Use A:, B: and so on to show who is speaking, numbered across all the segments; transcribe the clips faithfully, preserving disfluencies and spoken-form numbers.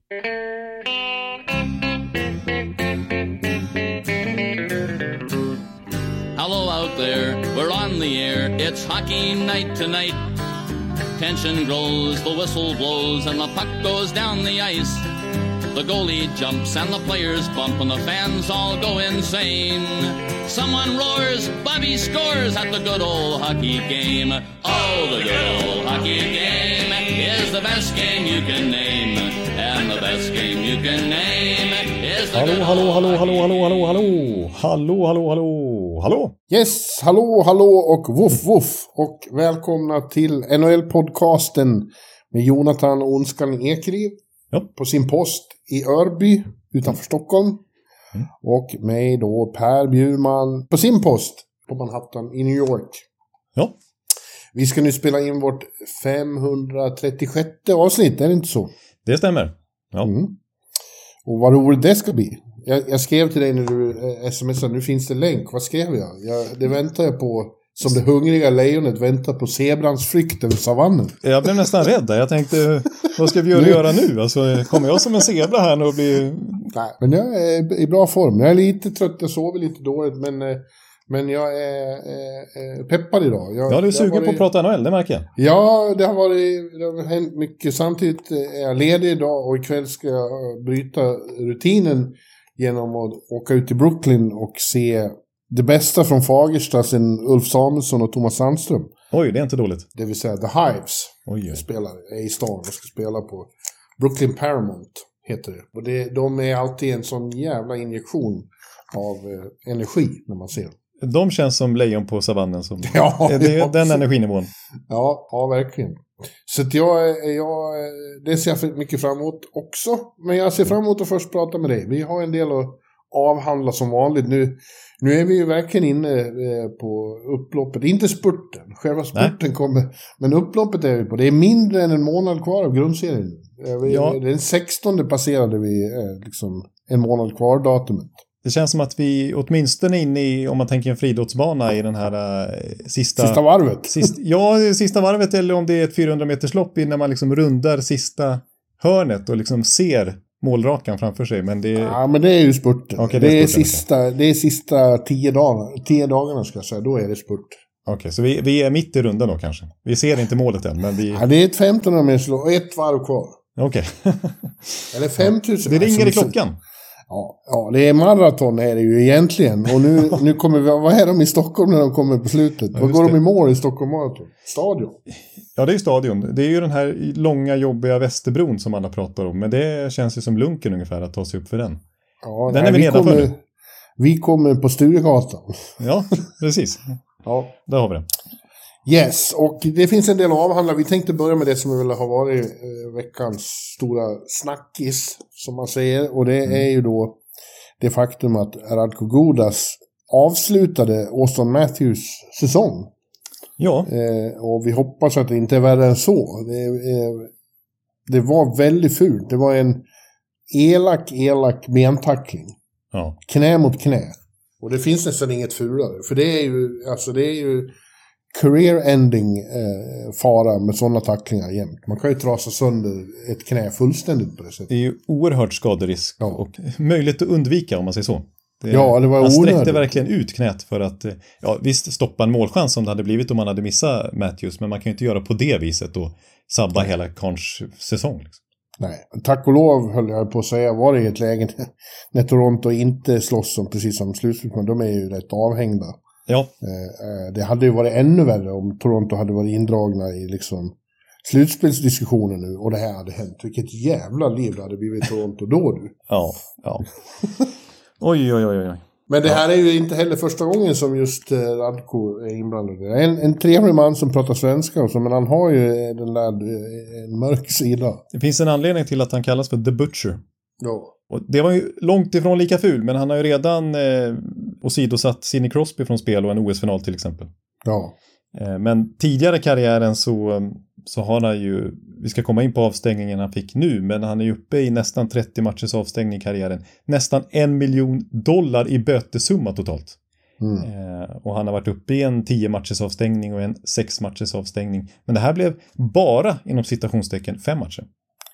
A: Hello out there, we're on the air, it's hockey night tonight. Tension grows, the whistle blows, and the puck goes down the ice. The goalie jumps and the players bump and the fans all go insane. Someone roars, Bobby scores at the good old hockey game. Oh, the good old hockey game is the best game you can name. And the best game you can name is the good
B: Hallå,
A: old
B: hallå, hallå,
A: hockey
B: hallå, hallå, hallå, hallå, hallå, hallå, hallå.
C: Yes, hallå, hallå och woof, woof. Och välkomna till N H L-podcasten med Jonathan Onskan Ekriv
B: Ja.
C: på sin post i Örby utanför Stockholm.
B: Mm.
C: Och mig då Per Bjurman på sin post på Manhattan i New York.
B: Ja.
C: Vi ska nu spela in vårt femhundratrettiosjätte avsnitt, är det inte så?
B: Det stämmer. Ja.
C: Mm. Och vad roligt det ska bli. Jag, jag skrev till dig när du eh, smsade, nu finns det länk. Vad skrev jag? jag? Det väntar jag på, som det hungriga lejonet väntar på zebrans flykt över savannen.
B: Jag blev nästan rädd där. Jag tänkte, vad ska vi göra,
C: nu.
B: göra nu? Alltså, kommer jag som en zebra här nu och blir...
C: Nej, men jag är i bra form. Jag är lite trött, jag sover lite dåligt, men, eh, men jag är eh, peppad idag. Jag,
B: Ja, du är sugen
C: varit...
B: på att prata N H L, det märker jag.
C: Ja, det har varit, det har hänt mycket. Samtidigt är jag ledig idag och ikväll ska jag bryta rutinen genom att åka ut till Brooklyn och se det bästa från Fagersta sen Ulf Samuelsson och Thomas Sandström.
B: Oj, det är inte dåligt.
C: Det vill säga The Hives.
B: Oj, oj.
C: Spelar är i stan och ska spela på Brooklyn Paramount heter det. Och det, de är alltid en sån jävla injektion av eh, energi när man ser.
B: De känns som lejon på savannen. Som...
C: Ja,
B: är det
C: ja.
B: den energinivån?
C: Ja, ja, verkligen. Så att jag, jag, det ser jag mycket fram emot också. Men jag ser fram emot att först prata med dig. Vi har en del att avhandla som vanligt. Nu, nu är vi ju verkligen inne på upploppet. Inte spurten. Själva spurten Nej. kommer. Men upploppet är vi på. Det är mindre än en månad kvar av grundserien. Ja. Den sextonde passerade vi liksom en månad kvar datumet.
B: Det känns som att vi åtminstone är inne i, om man tänker en friidrottsbana i den här uh, sista...
C: Sista varvet.
B: Sist, ja, sista varvet, eller om det är ett fyrahundra meters lopp innan man liksom rundar sista hörnet och liksom ser målrakan framför sig. Men det är...
C: Ja, men det är ju spurten.
B: Okay,
C: det,
B: det, är
C: är
B: spurten,
C: sista, det är sista tio dagarna, tio dagarna ska jag säga, då är det spurt.
B: Okej, okay, så vi, vi är mitt i rundan då kanske. Vi ser inte målet än, men vi...
C: Ja, det är ett femtonhundra meters lopp och ett varv kvar.
B: Okej. Okay.
C: Eller femtusen.
B: Det ringer i klockan.
C: Ja, ja, det är maraton är det ju egentligen. Och nu, nu kommer vi, vad är de i Stockholm när de kommer på slutet? Ja, vad går det. De i mål i Stockholm Marathon? Stadion?
B: Ja, det är ju stadion. Det är ju den här långa, jobbiga Västerbron som alla pratar om. Men det känns ju som lunken ungefär att ta sig upp för den.
C: Ja,
B: den
C: nej,
B: är vi, vi nedanför
C: kommer,
B: nu.
C: Vi kommer på Sturegatan.
B: Ja, precis.
C: Ja.
B: Där har vi det.
C: Yes, och det finns en del att avhandla. Vi tänkte börja med det som väl har varit eh, veckans stora snackis, som man säger. Och det mm. är ju då det faktum att Radko Gudas avslutade Auston Matthews säsong.
B: Ja.
C: Eh, och vi hoppas att det inte är värre än så. Det, eh, det var väldigt fult. Det var en elak, elak bentackling.
B: Ja.
C: Knä mot knä. Och det finns nästan inget fulare. För det är ju, alltså det är ju career-ending eh, fara med sådana tacklingar jämt. Man kan ju trasa sönder ett knä fullständigt på det sättet.
B: Det är ju oerhört skaderisk ja. Och möjligt att undvika om man säger så. Det,
C: ja, det var
B: han
C: onödigt.
B: sträckte verkligen ut knät för att, ja visst stoppa en målchans som det hade blivit om man hade missat Matthews, men man kan ju inte göra på det viset och sabba Nej. hela Karns säsong. Liksom.
C: Nej, tack och lov höll jag på att säga, var det i ett läge när Toronto inte slåss som precis som slutslut, men de är ju rätt avhängda.
B: Ja.
C: Det hade ju varit ännu värre om Toronto hade varit indragna i liksom slutspelsdiskussionen nu och det här hade hänt. Vilket jävla liv det hade blivit i Toronto då du.
B: Ja, ja. Oj, oj, oj, oj.
C: Men det här är ju inte heller första gången som just Radko är inblandad. Det är en, en trevlig man som pratar svenska och så, men han har ju den där en mörk sida.
B: Det finns en anledning till att han kallas för The Butcher.
C: Ja.
B: Och det var ju långt ifrån lika ful, men han har ju redan eh, åsidosatt Sidney Crosby från spel och en O S-final till exempel.
C: Ja.
B: Eh, men tidigare i karriären så, så har han ju, vi ska komma in på avstängningen han fick nu, men han är ju uppe i nästan trettio matchers avstängning i karriären. Nästan en miljon dollar i bötesumma totalt. Mm. Eh, och han har varit uppe i en tio matchers avstängning och en sex matchers avstängning. Men det här blev bara, inom citationstecken, fem matcher.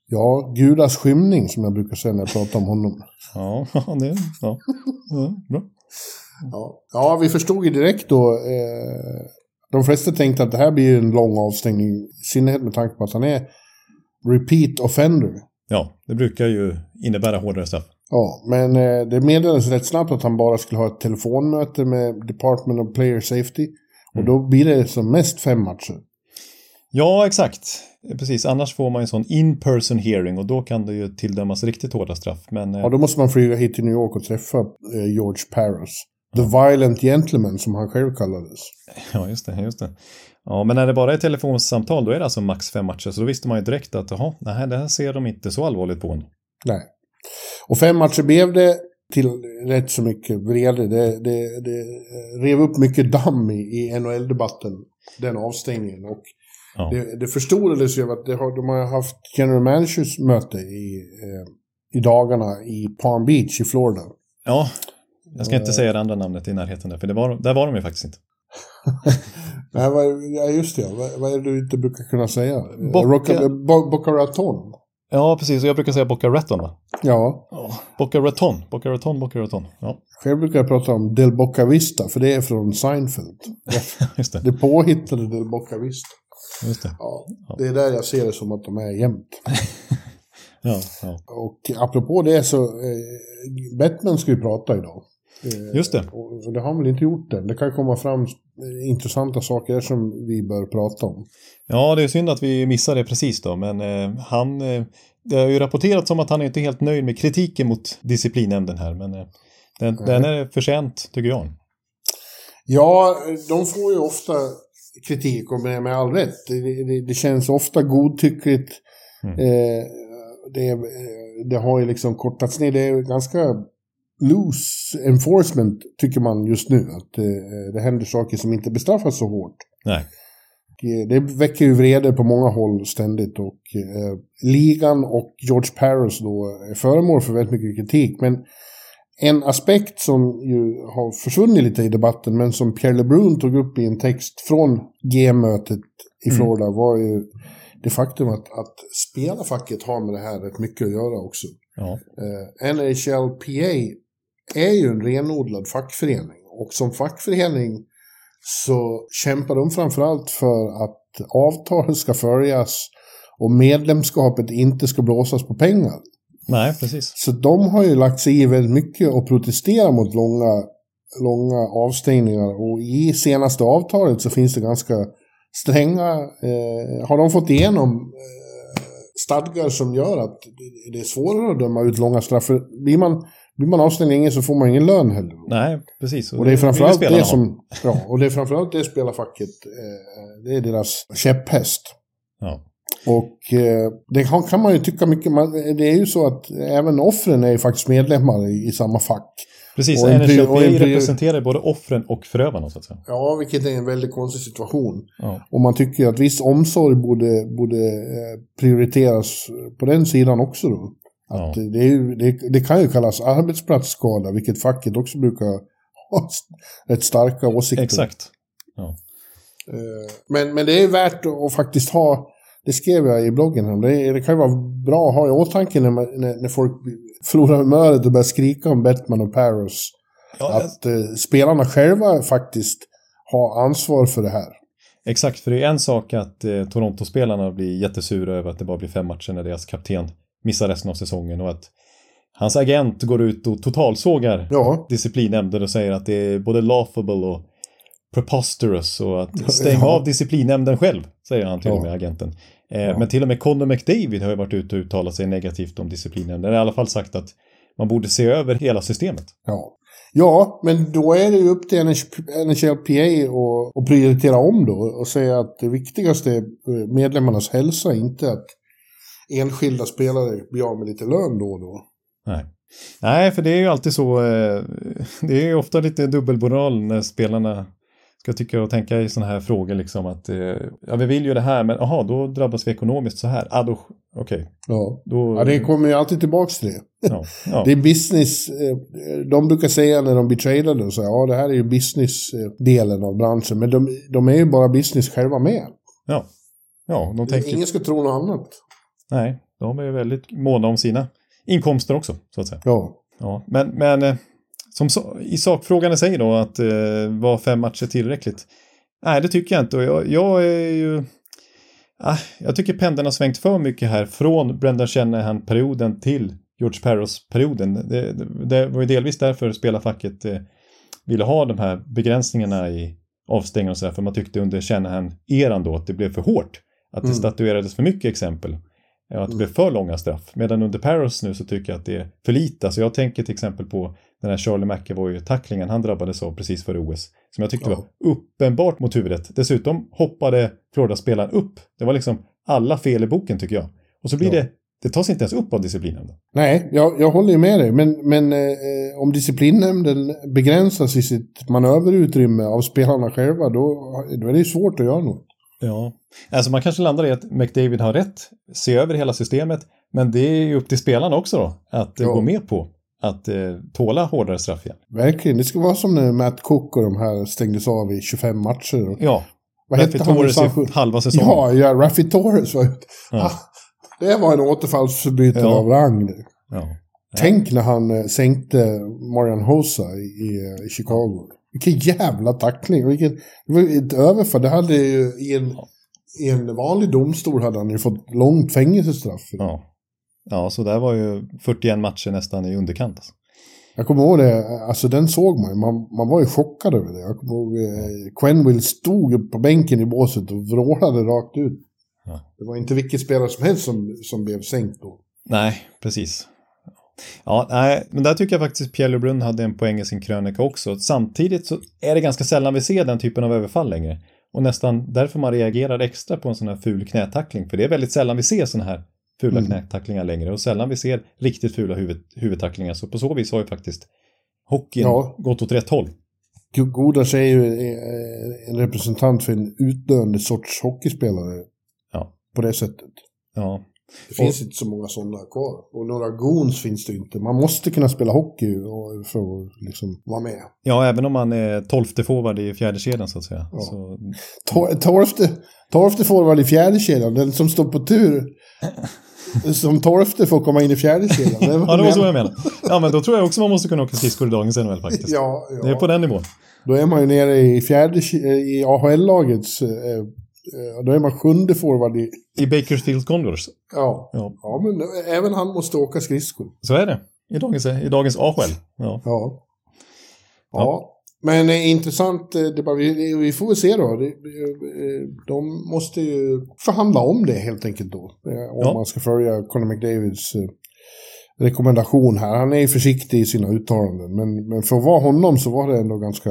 C: Ja, Gudas skymning som jag brukar säga när jag pratar om honom.
B: Ja, det ja. Ja, bra.
C: Ja. ja, vi förstod ju direkt då. Eh, de flesta tänkte att det här blir en lång avstängning. I synnerhet med tanke på att han är repeat offender.
B: Ja, det brukar ju innebära hårdare straff.
C: Ja, men eh, det meddelades rätt snabbt att han bara skulle ha ett telefonmöte med Department of Player Safety. Och mm. då blir det som mest fem matcher.
B: Ja, exakt. Precis, annars får man en sån in-person hearing och då kan det ju tildömas riktigt hårda straff. Men, eh...
C: ja, då måste man flyga hit till New York och träffa eh, George Parros. The Violent Gentleman som han själv kallades.
B: Ja, just det, just det. Ja, men när det bara är telefonsamtal då är det alltså max fem matcher. Så då visste man ju direkt att jaha, nej, det här ser de inte så allvarligt på.
C: Nej. Och fem matcher blev det till rätt så mycket vrede. Det, det, det rev upp mycket damm i, i N H L-debatten, den avstängningen. Och ja. det, det förstorades ju att det har, de har haft general managers möte i, eh, i dagarna i Palm Beach i Florida.
B: Ja, jag ska inte säga det andra namnet i närheten där, för det var, där var de ju faktiskt inte.
C: Nej, vad, ja, just det. Vad, vad är det du inte brukar kunna säga?
B: Boca...
C: Bo, Boca Raton.
B: Ja, precis. Och jag brukar säga Boca Raton, va?
C: Ja.
B: Oh, Boca Raton. Boca Raton, Boca Raton. Ja.
C: Själv brukar jag prata om Del Boca Vista, för det är från Seinfeld.
B: Just det.
C: Det påhittade Del Boca Vista.
B: Just det.
C: Ja, det är där jag ser det som att de är jämt.
B: ja, ja.
C: Och apropå det så, eh, Batman ska ju prata idag. Eh,
B: Just det.
C: Och det har han väl inte gjort än. Det kan komma fram intressanta saker som vi bör prata om.
B: Ja, det är synd att vi missar det precis då. Men eh, han, eh, det har ju rapporterats om att han är inte helt nöjd med kritiken mot disciplinnämnden här. Men eh, den, den är förtjänt, tycker jag.
C: Ja, de får ju ofta kritik och med, med all rätt. Det, det, det känns ofta godtyckligt. Mm. Eh, det, det har ju liksom kortats ner. Det är ganska loose enforcement tycker man just nu. Att eh, det händer saker som inte bestraffas så hårt.
B: Nej.
C: Det väcker ju vrede på många håll ständigt. Och eh, ligan och George Parros då är föremål för väldigt mycket kritik. Men en aspekt som ju har försvunnit lite i debatten, men som Pierre LeBrun tog upp i en text från G-mötet i Florida, mm. var ju det faktum att, att spelarfacket har med det här rätt mycket att göra också.
B: Ja.
C: Eh, N H L P A är ju en renodlad fackförening, och som fackförening så kämpar de framförallt för att avtal ska följas och medlemskapet inte ska blåsas på pengar.
B: Nej, precis.
C: Så de har ju lagt sig i väldigt mycket och protesterar mot långa, långa avstängningar. Och i senaste avtalet så finns det ganska stränga... Eh, har de fått igenom eh, stadgar som gör att det är svårare att döma ut långa straff. För blir man, blir man avstängd så får man ingen lön heller.
B: Nej, precis.
C: Och, och det är framförallt det, det som... Ja, och det är framförallt det spelarfacket. Eh, det är deras käpphäst.
B: Ja.
C: Och eh, det kan man ju tycka mycket, man, det är ju så att även offren är ju faktiskt medlemmar i, i samma fack.
B: Precis, N H L P A representerar både offren och förövarna så att säga.
C: Ja, vilket är en väldigt konstig situation.
B: Ja.
C: Och man tycker att viss omsorg borde, borde eh, prioriteras på den sidan också då. Att ja. det, är ju, det, det kan ju kallas arbetsplatsskada, vilket facket också brukar ha rätt starka åsikter.
B: Exakt. Ja.
C: Eh, men, men det är värt att faktiskt ha. Det skrev jag i bloggen. Det, det kan ju vara bra att ha i åtanke när, man, när, när folk förlorar humöret och börjar skrika om Batman och Parros. Ja, att eh, spelarna själva faktiskt har ansvar för det här.
B: Exakt, för det är en sak att eh, Toronto-spelarna blir jättesura över att det bara blir fem matcher när deras kapten missar resten av säsongen. Och att hans agent går ut och totalsågar ja. disciplinnämnden och säger att det är både laughable och preposterous och att stänga ja. av disciplinnämnden själv, säger han till ja. och med agenten. Eh, ja. Men till och med Connor McDavid har ju varit ute och uttalat sig negativt om disciplinnämnden. Han har i alla fall sagt att man borde se över hela systemet.
C: Ja, ja men då är det ju upp till N H L P A att prioritera om då och säga att det viktigaste är medlemmarnas hälsa, inte att enskilda spelare blir av med lite lön då och då.
B: Nej. Nej, för det är ju alltid så, det är ju ofta lite dubbelmoral när spelarna ska tycka och tänka i sådana här frågor liksom att ja, vi vill ju det här, men aha, då drabbas vi ekonomiskt så här. Ah, då, okej. Okay.
C: Ja.
B: Då,
C: ja, det kommer ju alltid tillbaka till det.
B: Ja, ja.
C: Det är business, de brukar säga när de blir tradade och säga, ja det här är ju business-delen av branschen, men de, de är ju bara business själva med.
B: Ja, ja de tänker...
C: Ingen ska tro något annat.
B: Nej, de är väldigt måna om sina inkomster också, så att säga.
C: Ja.
B: Ja, men, men eh, som så, i sakfrågan i sig då, att eh, var fem matcher tillräckligt? Nej, det tycker jag inte. Och jag, jag är ju... Ah, jag tycker pendeln har svängt för mycket här från Brendan Shanahan-perioden till George Parros-perioden. Det, det, det var ju delvis därför spelarfacket eh, ville ha de här begränsningarna i avstängning och så här, för man tyckte under Shanahan-eran då att det blev för hårt. Att det mm. statuerades för mycket exempel. Att det mm. blev för långa straff. Medan under Parros nu så tycker jag att det är för lite. Så jag tänker till exempel på den här Charlie McAvoy-tacklingen han drabbades av precis före O S. Som jag tyckte ja. var uppenbart mot huvudet. Dessutom hoppade Florida-spelaren upp. Det var liksom alla fel i boken tycker jag. Och så blir ja. det, det tas inte ens upp av disciplinnämnden.
C: Nej, jag, jag håller ju med dig. Men, men eh, om disciplinnämnden begränsas i sitt manöverutrymme av spelarna själva, då, då är det svårt att göra något.
B: Ja, alltså man kanske landar i att McDavid har rätt, se över hela systemet, men det är ju upp till spelarna också då, att ja. gå med på att eh, tåla hårdare straff igen.
C: Verkligen, det ska vara som när Matt Cook och de här stängdes av i tjugofem matcher. Och,
B: ja,
C: vad
B: Raffi Torres i halva säsongen.
C: Ja, ja, Raffi Torres var ute. Ja. Ah, det var en återfallsförbrytare ja. av rang. Ja. Tänk när han eh, sänkte Marian Hossa i, i, i Chicago. Vilken jävla tackling. Vilken, det var ett överfall. Det hade ju i en, i en vanlig domstol hade han ju fått långt fängelsestraff.
B: Ja. Ja, så där var ju fyrtioen matcher nästan i underkant. Alltså.
C: Jag kommer ihåg det. Alltså den såg man ju. Man, man var ju chockad över det. Jag kommer ihåg eh, Quenneville stod på bänken i båset och vrålade rakt ut. Ja. Det var inte vilket spelare som helst som, som blev sänkt då.
B: Nej, precis. Ja, nej, men där tycker jag faktiskt Pierre LeBrun hade en poäng i sin krönika också. Samtidigt så är det ganska sällan vi ser den typen av överfall längre. Och nästan därför man reagerar extra på en sån här ful knätackling. För det är väldigt sällan vi ser såna här fula mm. knätacklingar längre. Och sällan vi ser riktigt fula huvud, huvudtacklingar. Så på så vis har ju faktiskt hockeyn ja. gått åt rätt håll.
C: Godas är ju en representant för en utdöende sorts hockeyspelare
B: ja.
C: på det sättet.
B: Ja.
C: Det finns och, inte så många sådana kvar. Och några goons finns det inte. Man måste kunna spela hockey för att liksom vara med.
B: Ja, även om man är tolfte forward i fjärde kedjan så att säga. Ja. Så...
C: Tolfte, tolfte forward i fjärde kedjan. Den som står på tur. Som tolfte får komma in i fjärde kedjan. Det
B: ja, det var så jag menar. Ja, men då tror jag också man måste kunna åka skridskor i dagens N H L faktiskt.
C: Ja, ja.
B: Det är på den nivån.
C: Då är man ju nere i fjärde i A H L-lagets... Eh, då är man sjunde forward i...
B: I Bakersfield Condors.
C: Ja. ja, ja men även han måste åka skridskor.
B: Så är det. I dagens, i dagens A H L. Ja.
C: Ja. Ja. ja. Men eh, intressant, det bara, vi, vi får väl se då. Det, de måste ju förhandla om det helt enkelt då. Om ja. man ska följa Conor McDavids eh, rekommendation här. Han är ju försiktig i sina uttalanden. Men, men för att vara honom så var det ändå ganska...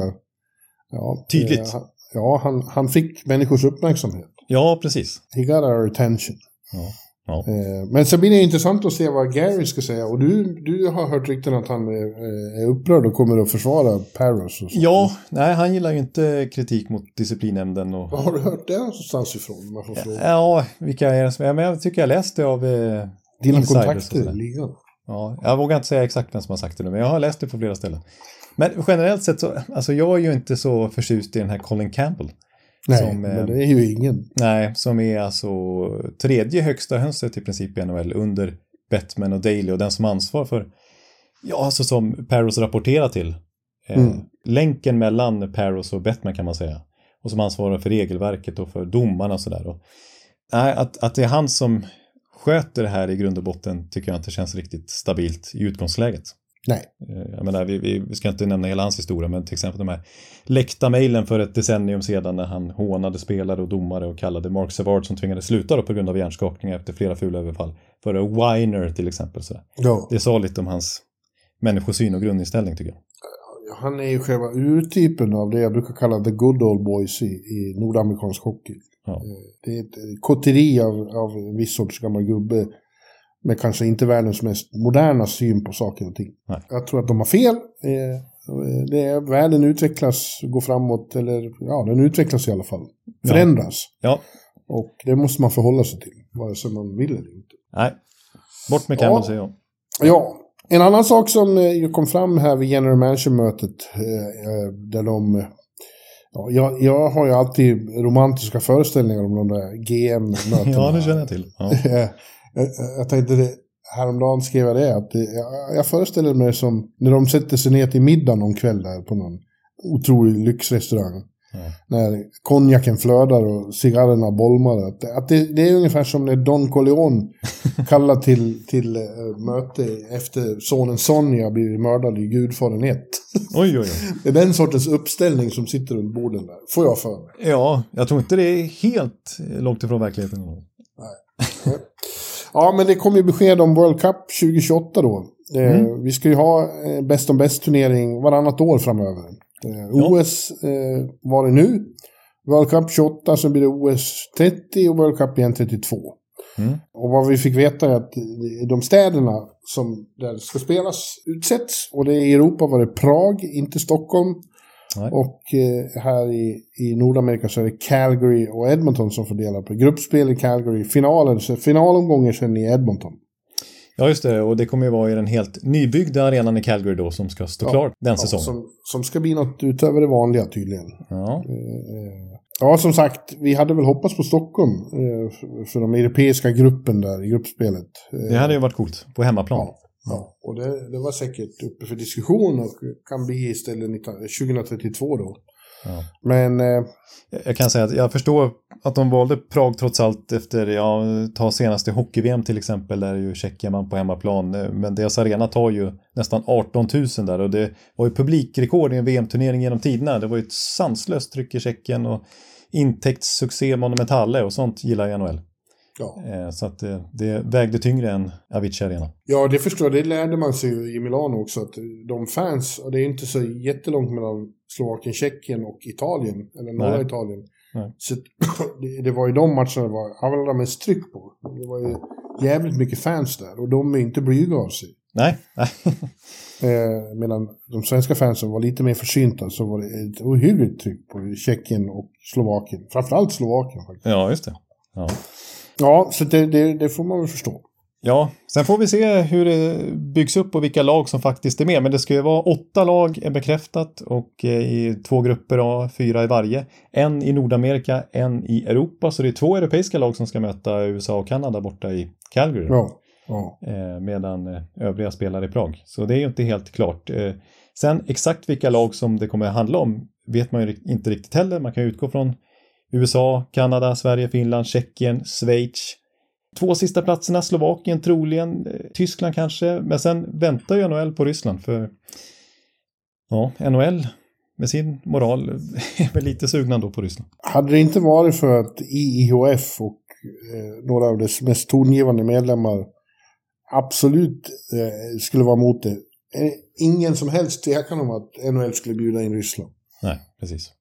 C: Ja,
B: tydligt.
C: Eh, Ja, han, han fick människors uppmärksamhet.
B: Ja, precis.
C: He got our attention.
B: Ja, ja.
C: Eh, men så blir det intressant att se vad Gary ska säga. Och du, du har hört rykten att han är, är upprörd och kommer att försvara Parros. Och så.
B: Ja, nej, han gillar ju inte kritik mot disciplinnämnden. Och...
C: Har du hört det någonstans ifrån? Man får fråga.
B: Ja, vilka är det som... Men jag tycker jag läste av eh,
C: dina kontakter i ligan.
B: Ja, jag vågar inte säga exakt vem som har sagt det nu, men jag har läst det på flera ställen. Men generellt sett så, alltså jag är ju inte så förtjust i den här Colin Campbell.
C: Nej,
B: som,
C: men det är ju ingen.
B: Nej, som är alltså tredje högsta hönset i princip i N H L under Bettman och Daley och den som ansvar för, ja alltså som Parros rapporterar till. Mm. Eh, länken mellan Parros och Bettman kan man säga. Och som ansvarar för regelverket och för domarna och sådär. Och, nej, att, att det är han som sköter det här i grund och botten tycker jag inte känns riktigt stabilt i utgångsläget.
C: Nej.
B: Jag menar, vi, vi, vi ska inte nämna hela hans historia, men till exempel de här läckta mejlen för ett decennium sedan när han hånade spelare och domare och kallade Mark Savard som tvingade sluta då på grund av hjärnskakningar efter flera fula överfall för en whiner till exempel. Så.
C: Ja.
B: Det sa lite om hans människosyn och grundinställning tycker jag.
C: Han är ju själva urtypen av det jag brukar kalla the good old boys i, i nordamerikansk hockey.
B: Ja.
C: Det är ett kotteri av, av en viss sorts gammal gubbe med kanske inte världens mest moderna syn på saker och ting.
B: Nej.
C: Jag tror att de har fel. Det är, världen utvecklas, går framåt, eller ja, den utvecklas i alla fall. Förändras.
B: Ja. Ja.
C: Och det måste man förhålla sig till, vare sig man vill eller inte.
B: Nej, bort med Campbell, ja. säger jag.
C: Ja, en annan sak som kom fram här vid General Manager-mötet, där de... Ja, jag, jag har ju alltid romantiska föreställningar om de där G M-mötena.
B: Ja, det känner jag till. Ja.
C: Jag, jag tänkte det, häromdagen skrev jag det, att det, jag, jag föreställer mig som när de sätter sig ner till middag någon kväll där på någon otrolig lyxrestaurang. Mm. När konjaken flödar och cigarrerna bolmar. Att, att det, det är ungefär som när Don Corleone kallar till, till uh, möte efter sonen Sonja blir mördad i Gudfadern ett.
B: Oj, oj, oj.
C: Det är den sortens uppställning som sitter runt borden där. Får jag för mig.
B: Ja, jag tror inte det är helt långt ifrån verkligheten.
C: Nej. Ja, men det kommer ju besked om World Cup tjugo tjugoåtta då. Mm. Eh, vi ska ju ha eh, bäst om bäst turnering varannat år framöver. Eh, ja. O S eh, var det nu. World Cup tjugoåtta, så blir det O S trettio och World Cup igen trettiotvå. Mm. Och vad vi fick veta är att de städerna som där ska spelas utsätts. Och det i Europa var det Prag, inte Stockholm. Nej. Och eh, här i, i Nordamerika så är det Calgary och Edmonton som fördelar på gruppspel i Calgary. Finalen, så finalomgången sen i Edmonton.
B: Ja, just det. Och det kommer ju vara i den helt nybyggda arenan i Calgary då som ska stå ja, klar den säsongen.
C: Ja, som, som ska bli något utöver det vanliga tydligen.
B: Ja.
C: Eh, ja, som sagt, vi hade väl hoppats på Stockholm eh, för de europeiska gruppen där i gruppspelet. Eh,
B: det hade ju varit coolt på hemmaplan.
C: Ja. Ja, och det, det var säkert uppe för diskussion och kan bli istället tjugohundratrettiotvå då. Ja. Men eh,
B: jag kan säga att jag förstår att de valde Prag trots allt efter, ja, ta senaste hockey-V M till exempel, där är ju Tjeckien man på hemmaplan, men deras arena tar ju nästan arton tusen där och det var ju publikrekord i en V M-turnering genom tiderna. Det var ju ett sanslöst tryck i Tjeckien och intäktssuccé monumentale och sånt gillar N H L.
C: Ja.
B: Så att det, det vägde tyngre än Avicii Arena.
C: Ja, det förstår jag. Det lärde man sig ju i Milano också. Att de fans, och det är inte så jättelångt mellan Slovakien, Tjeckien och Italien. Eller norra Nej. Italien. Nej. Så det, det var ju de matcherna det var allra mest tryck på. Det var ju jävligt mycket fans där. Och de är inte blyga av sig.
B: Nej.
C: eh, medan de svenska fansen var lite mer försynta, så var det ett ohyggligt tryck på Tjeckien och Slovakien. Framförallt Slovakien faktiskt.
B: Ja, just det. Ja.
C: Ja, så det, det, det får man väl förstå.
B: Ja, sen får vi se hur det byggs upp och vilka lag som faktiskt är med. Men det ska ju vara åtta lag är bekräftat och i två grupper, ja, fyra i varje. En i Nordamerika, en i Europa. Så det är två europeiska lag som ska möta U S A och Kanada borta i Calgary.
C: Ja, ja.
B: Medan övriga spelar i Prag. Så det är ju inte helt klart. Sen exakt vilka lag som det kommer att handla om vet man ju inte riktigt heller. Man kan ju utgå från U S A, Kanada, Sverige, Finland, Tjeckien, Schweiz. Två sista platserna, Slovakien troligen, Tyskland kanske. Men sen väntar ju N H L på Ryssland för ja, N H L med sin moral är väl lite sugna då på Ryssland.
C: Hade det inte varit för att I I H F och eh, några av dess mest tongivande medlemmar absolut eh, skulle vara emot det. Ingen som helst tvekan om att N H L skulle bjuda in Ryssland.
B: Nej, precis.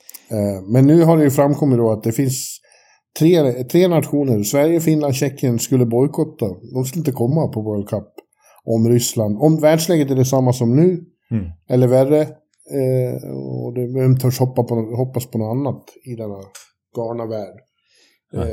C: Men nu har det ju framkommit då att det finns tre, tre nationer, Sverige, Finland, Tjeckien, skulle bojkotta. De skulle inte komma på World Cup om Ryssland. Om världsläget är detsamma som nu, mm. eller värre, eh, och de törs hoppa på, hoppas på något annat i denna galna värld. Eh,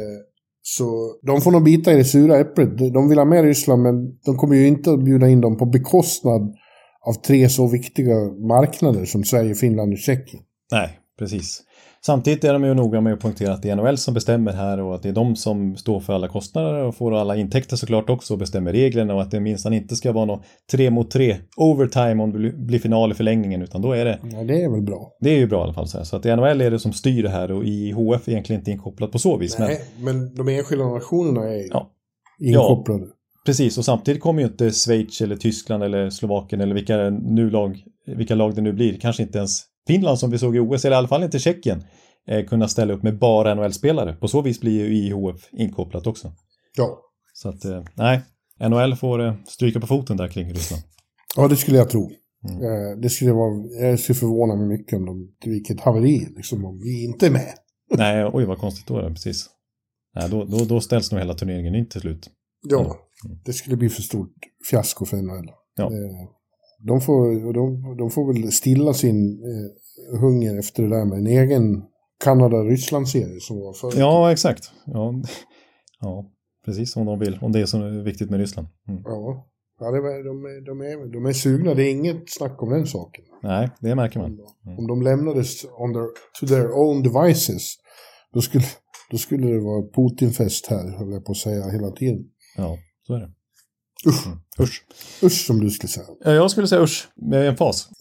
C: så de får nog bita i det sura äpplet. De vill ha med Ryssland, men de kommer ju inte att bjuda in dem på bekostnad av tre så viktiga marknader som Sverige, Finland och Tjeckien.
B: Nej, precis. Samtidigt är de ju noga med att poängtera att det är N H L som bestämmer här och att det är de som står för alla kostnader och får alla intäkter såklart också och bestämmer reglerna, och att det minst inte ska vara något tre mot tre overtime om det blir final i förlängningen, utan då är det...
C: Ja, det är väl bra.
B: Det är ju bra i alla fall. Så, här. Så att N H L är det som styr det här och I H F är egentligen inte inkopplat på så vis.
C: Nej, men, men de enskilda nationerna är
B: ja.
C: inkopplade.
B: Ja, precis, och samtidigt kommer ju inte Schweiz eller Tyskland eller Slovakien eller vilka, nu lag, vilka lag det nu blir, kanske inte ens Finland som vi såg i O S, eller i alla fall inte Tjeckien, eh, kunna ställa upp med bara N H L-spelare. På så vis blir ju I H F inkopplat också.
C: Ja.
B: Så att, eh, nej, N H L får eh, stryka på foten där kring Ryssland.
C: Ja, det skulle jag tro. Mm. Eh, det skulle vara, jag skulle förvåna mig mycket om de, vilket haveri, liksom, om vi inte är med.
B: Nej, oj vad konstigt då är det, precis. Nej, då, då, då ställs nog hela turneringen in till slut.
C: Ja, mm. Det skulle bli för stort fiasko för N H L. Ja. Eh, de, får, de, de får väl stilla sin... Eh, hunger efter det där med en egen Kanada-Ryssland-serie som var förut.
B: Ja, exakt. Ja, ja, precis om de vill. Om det är så viktigt med Ryssland. Mm.
C: Ja, ja det är, de, är, de, är, de är sugna. Det är inget snack om den saken.
B: Nej, det märker man.
C: Mm. Om de lämnades on their, to their own devices, då skulle, då skulle det vara Putin-fest här, höll jag på att säga hela tiden.
B: Ja, så är det.
C: Usch.
B: Mm. Usch.
C: Usch som du skulle säga.
B: Ja, jag skulle säga usch med en fas.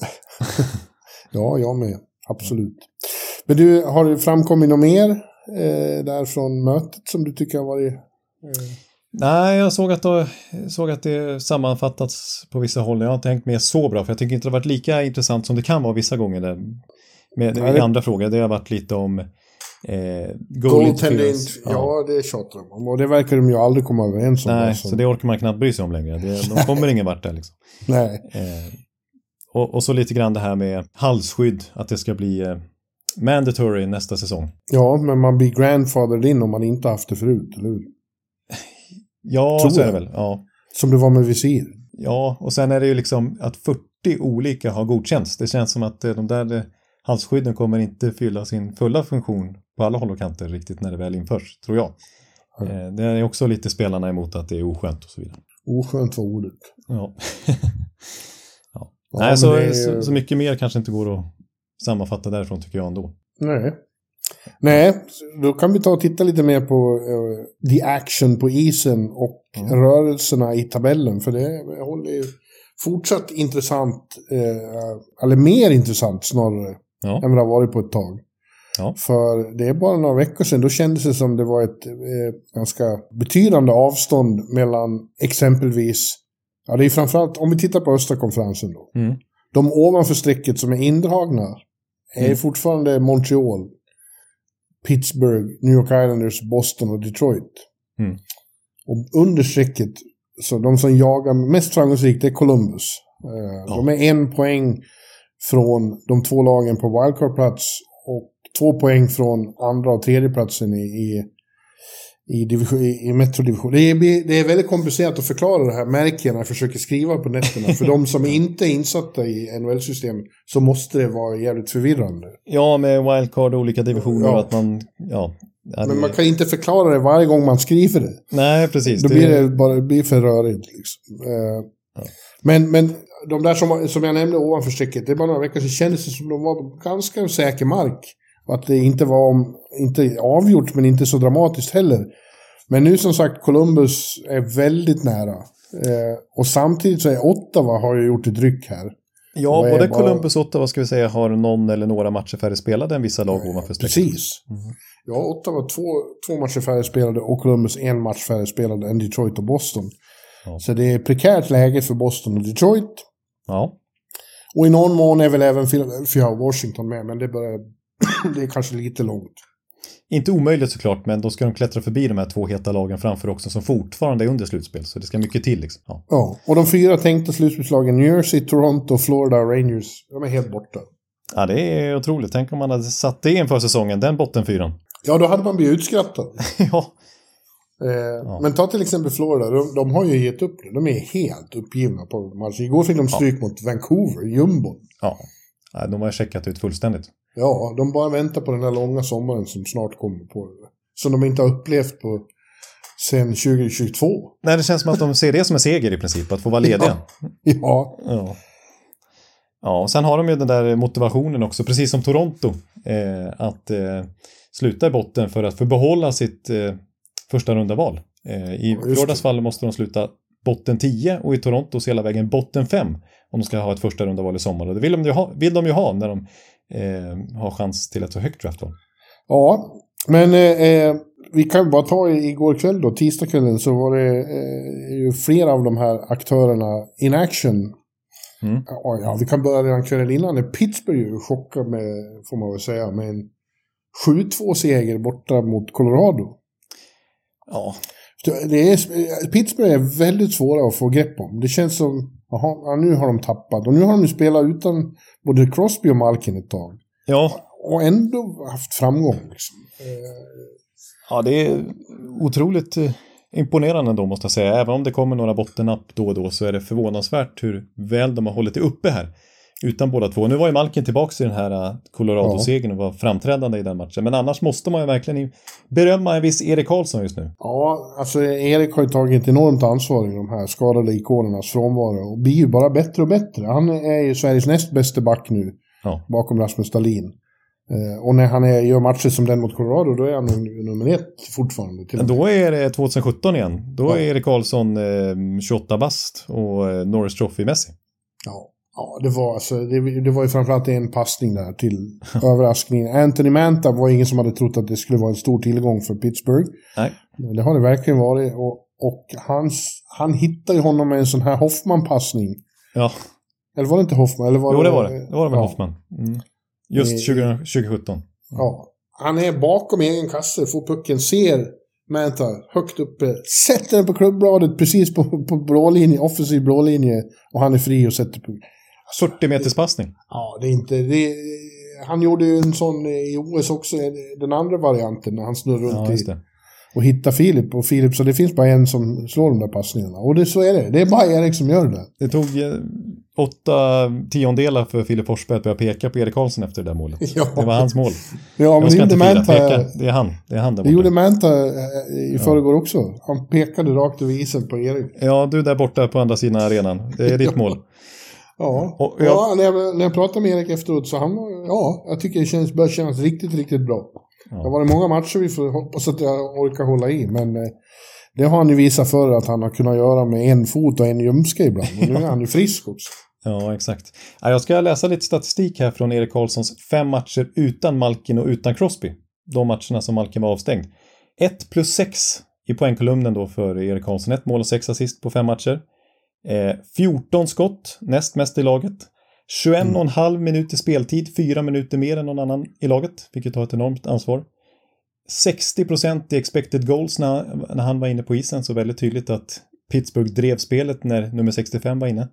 C: Ja, jag med. Absolut. Men du, har det framkommit något mer eh, där från mötet som du tycker har varit... Eh...
B: Nej, jag såg att, då, såg att det sammanfattats på vissa håll. Jag har inte tänkt med så bra, för jag tycker inte det har varit lika intressant som det kan vara vissa gånger. Där. Med, med det... andra frågor, det har varit lite om eh,
C: goaltending. Ja. ja, det tjatar de om. Och det verkar de ju aldrig komma överens om.
B: Nej,
C: alltså.
B: Så det orkar man knappt bry sig om längre. Det, de kommer ingen vart där liksom.
C: Nej.
B: Eh, och, och så lite grann det här med halsskydd, att det ska bli eh, mandatory nästa säsong.
C: Ja, men man blir grandfathered in om man inte haft det förut, eller hur?
B: Ja,
C: Tror
B: så är det
C: jag.
B: väl. Ja.
C: Som det var med visir.
B: Ja, och sen är det ju liksom att fyrtio olika har godkänts. Det känns som att de där halsskydden kommer inte fylla sin fulla funktion på alla håll och kanter riktigt när det väl införs, tror jag. Mm. Det är också lite spelarna emot att det är oskönt och så vidare.
C: Oskönt var ordet.
B: Ja. ja.
C: ja
B: Nej, så,
C: är...
B: så, så mycket mer kanske inte går att sammanfatta därifrån, tycker jag ändå.
C: Nej. Nej, då kan vi ta och titta lite mer på uh, the action på isen och mm. rörelserna i tabellen. För det håller ju fortsatt intressant, uh, eller mer intressant snarare, ja. än vad det har varit på ett tag.
B: Ja.
C: För det är bara några veckor sedan, då kändes det som det var ett uh, ganska betydande avstånd mellan exempelvis, ja det är framförallt, om vi tittar på östra konferensen då.
B: Mm.
C: De ovanför strecket som är indragna är mm. fortfarande Montreal, Pittsburgh, New York Islanders, Boston och Detroit.
B: Mm.
C: Och under strecket, så de som jagar mest framgångsrikt är Columbus. Uh, ja. De är en poäng från de två lagen på wildcard-plats och två poäng från andra och tredje platsen i, i, i, division, i, i Metro-division. Det är, det är väldigt komplicerat att förklara det här, märker jag när jag försöker skriva på nätterna. För de som inte är insatta i N H L-systemet så måste det vara jävligt förvirrande.
B: Ja, med wildcard och olika divisioner.
C: Ja.
B: Att man, ja,
C: Men det... man kan inte förklara det varje gång man skriver det.
B: Nej, precis.
C: Då blir det bara blir för rörigt. Liksom. Uh, ja. men, men de där som, som jag nämnde ovanför strecket, det är bara några veckor så kändes det som de var ganska säker mark. Att det inte var inte avgjort, men inte så dramatiskt heller. Men nu som sagt, Columbus är väldigt nära. Eh, och samtidigt så är Ottawa har ju gjort ett ryck här.
B: Ja, och både bara... Columbus och Ottawa ska vi säga har någon eller några matcher färre spelade än vissa lag ovanför strecket.
C: Precis. Mm. Ja, Ottawa två, två matcher färre spelade och Columbus en match färre spelade än Detroit och Boston. Ja. Så det är prekärt läge för Boston och Detroit.
B: Ja.
C: Och i någon mån är väl även Philadelphia och Washington med, men det, börjar, det är kanske lite långt.
B: Inte omöjligt såklart, men då ska de klättra förbi de här två heta lagen framför också som fortfarande är under slutspel. Så det ska mycket till liksom. Ja,
C: ja och de fyra tänkta slutspelslagen, New Jersey, Toronto, Florida och Rangers, de är helt borta.
B: Ja, det är otroligt. Tänk om man hade satt det inför säsongen, den bottenfyran.
C: Ja, då hade man blivit utskrattad.
B: ja.
C: Eh, ja. Men ta till exempel Florida, de, de har ju gett upp det. De är helt uppgivna på matchen. Igår fick de stryk ja. mot Vancouver, jumbon.
B: Ja, de har checkat ut fullständigt.
C: Ja, de bara väntar på den här långa sommaren som snart kommer på det. Som de inte har upplevt på sen tjugo tjugotvå.
B: Nej, det känns som att de ser det som en seger i princip, att få vara lediga.
C: Ja.
B: Ja. Ja, och sen har de ju den där motivationen också, precis som Toronto, eh, att eh, sluta i botten för att få behålla sitt eh, första runda val. Eh, I ja, Floridas fall måste de sluta botten tio och i Torontos hela vägen botten fem om de ska ha ett första runda val i sommar. Och det vill de ju ha, vill de ju ha när de eh, har chans till ett så högt draftval.
C: Ja, men eh, vi kan bara ta igår kväll då, tisdagskvällen, så var det eh, ju flera av de här aktörerna in action. Mm. Ja, ja, vi kan börja redan kvällen innan. Pittsburgh ju chockade med, får man väl säga, med en sju två seger borta mot Colorado.
B: Ja.
C: Det är, Pittsburgh är väldigt svåra att få grepp om. Det känns som, aha, nu har de tappat. Och nu har de ju spelat utan både Crosby och Malkin ett tag.
B: Ja.
C: Och ändå haft framgång. Liksom.
B: Ja, det är otroligt imponerande då, måste jag säga. Även om det kommer några bottennapp då och då så är det förvånansvärt hur väl de har hållit det uppe här. Utan båda två. Nu var ju Malkin tillbaka i den här Colorado-segern och var framträdande i den matchen. Men annars måste man ju verkligen berömma en viss Erik Karlsson just nu.
C: Ja, alltså Erik har ju tagit ett enormt ansvar i de här skadade ikonernas frånvaro. Och blir ju bara bättre och bättre. Han är ju Sveriges näst bästa back nu. Ja. Bakom Rasmus Dahlin. Eh, och när han är, gör matcher som den mot Colorado, då är han nummer ett fortfarande. Till
B: Då är det tjugohundrasjutton igen. Då
C: ja.
B: är Erik Karlsson eh, tjugoåtta bast och eh, Norris Trophy-mässig.
C: Ja. Ja, det var, alltså, det, det var ju framförallt en passning där till överraskningen. Anthony Manta var ingen som hade trott att det skulle vara en stor tillgång för Pittsburgh.
B: Nej.
C: Det har det verkligen varit. Och, och hans, han hittade ju honom med en sån här Hoffman-passning.
B: Ja.
C: Eller var det inte Hoffman? Eller var
B: jo,
C: det,
B: det var det. Det var det med
C: ja.
B: Hoffman. Mm. Just tjugo, tjugosjutton.
C: Ja. Han är bakom egen kasse, får pucken, ser Manta högt uppe, sätter den på klubbladet precis på, på blålinje, offensiv blålinje, och han är fri och sätter pucken.
B: fyrtio meters passning.
C: Ja, det är inte... Det, han gjorde ju en sån i O S också, den andra varianten, när han snurrar runt
B: ja, just det.
C: i, och hittar Filip. Och Filip, så det finns bara en som slår de där passningarna. Och det, så är det. Det är bara Erik som gör det.
B: Det tog eh, åtta tiondelar för Filip Forsberg att börja peka på Erik Karlsson efter det där målet.
C: Ja.
B: Det var hans mål.
C: Ja, men
B: Jag ska inte fira.
C: Manta,
B: Peka. Det är han. Det är han där
C: det
B: borta.
C: gjorde Manta i förrgår också. Han pekade rakt över isen på Erik.
B: Ja, du där borta på andra sidan arenan. Det är ditt mål.
C: Ja,
B: och jag...
C: ja när, jag, när jag pratade med Erik efteråt så han var, ja, jag tycker det känns, bör kännas riktigt, riktigt bra. Ja. Det har varit många matcher, vi får hoppas att jag orkar hålla i, men eh, det har han ju visat för att han har kunnat göra med en fot och en ljumske ibland. Och nu är han ju frisk också.
B: Ja, exakt. Jag ska läsa lite statistik här från Erik Karlssons fem matcher utan Malkin och utan Crosby. De matcherna som Malkin var avstängd. ett plus sex i poängkolumnen då för Erik Karlsson. Ett mål och sex assist på fem matcher. Eh, fjorton skott, näst mest i laget. tjugoen och en halv minut i speltid, fyra minuter mer än någon annan i laget, vilket har ett enormt ansvar. sextio procent i expected goals när, när han var inne på isen, så väldigt tydligt att Pittsburgh drev spelet när nummer sextiofem var inne.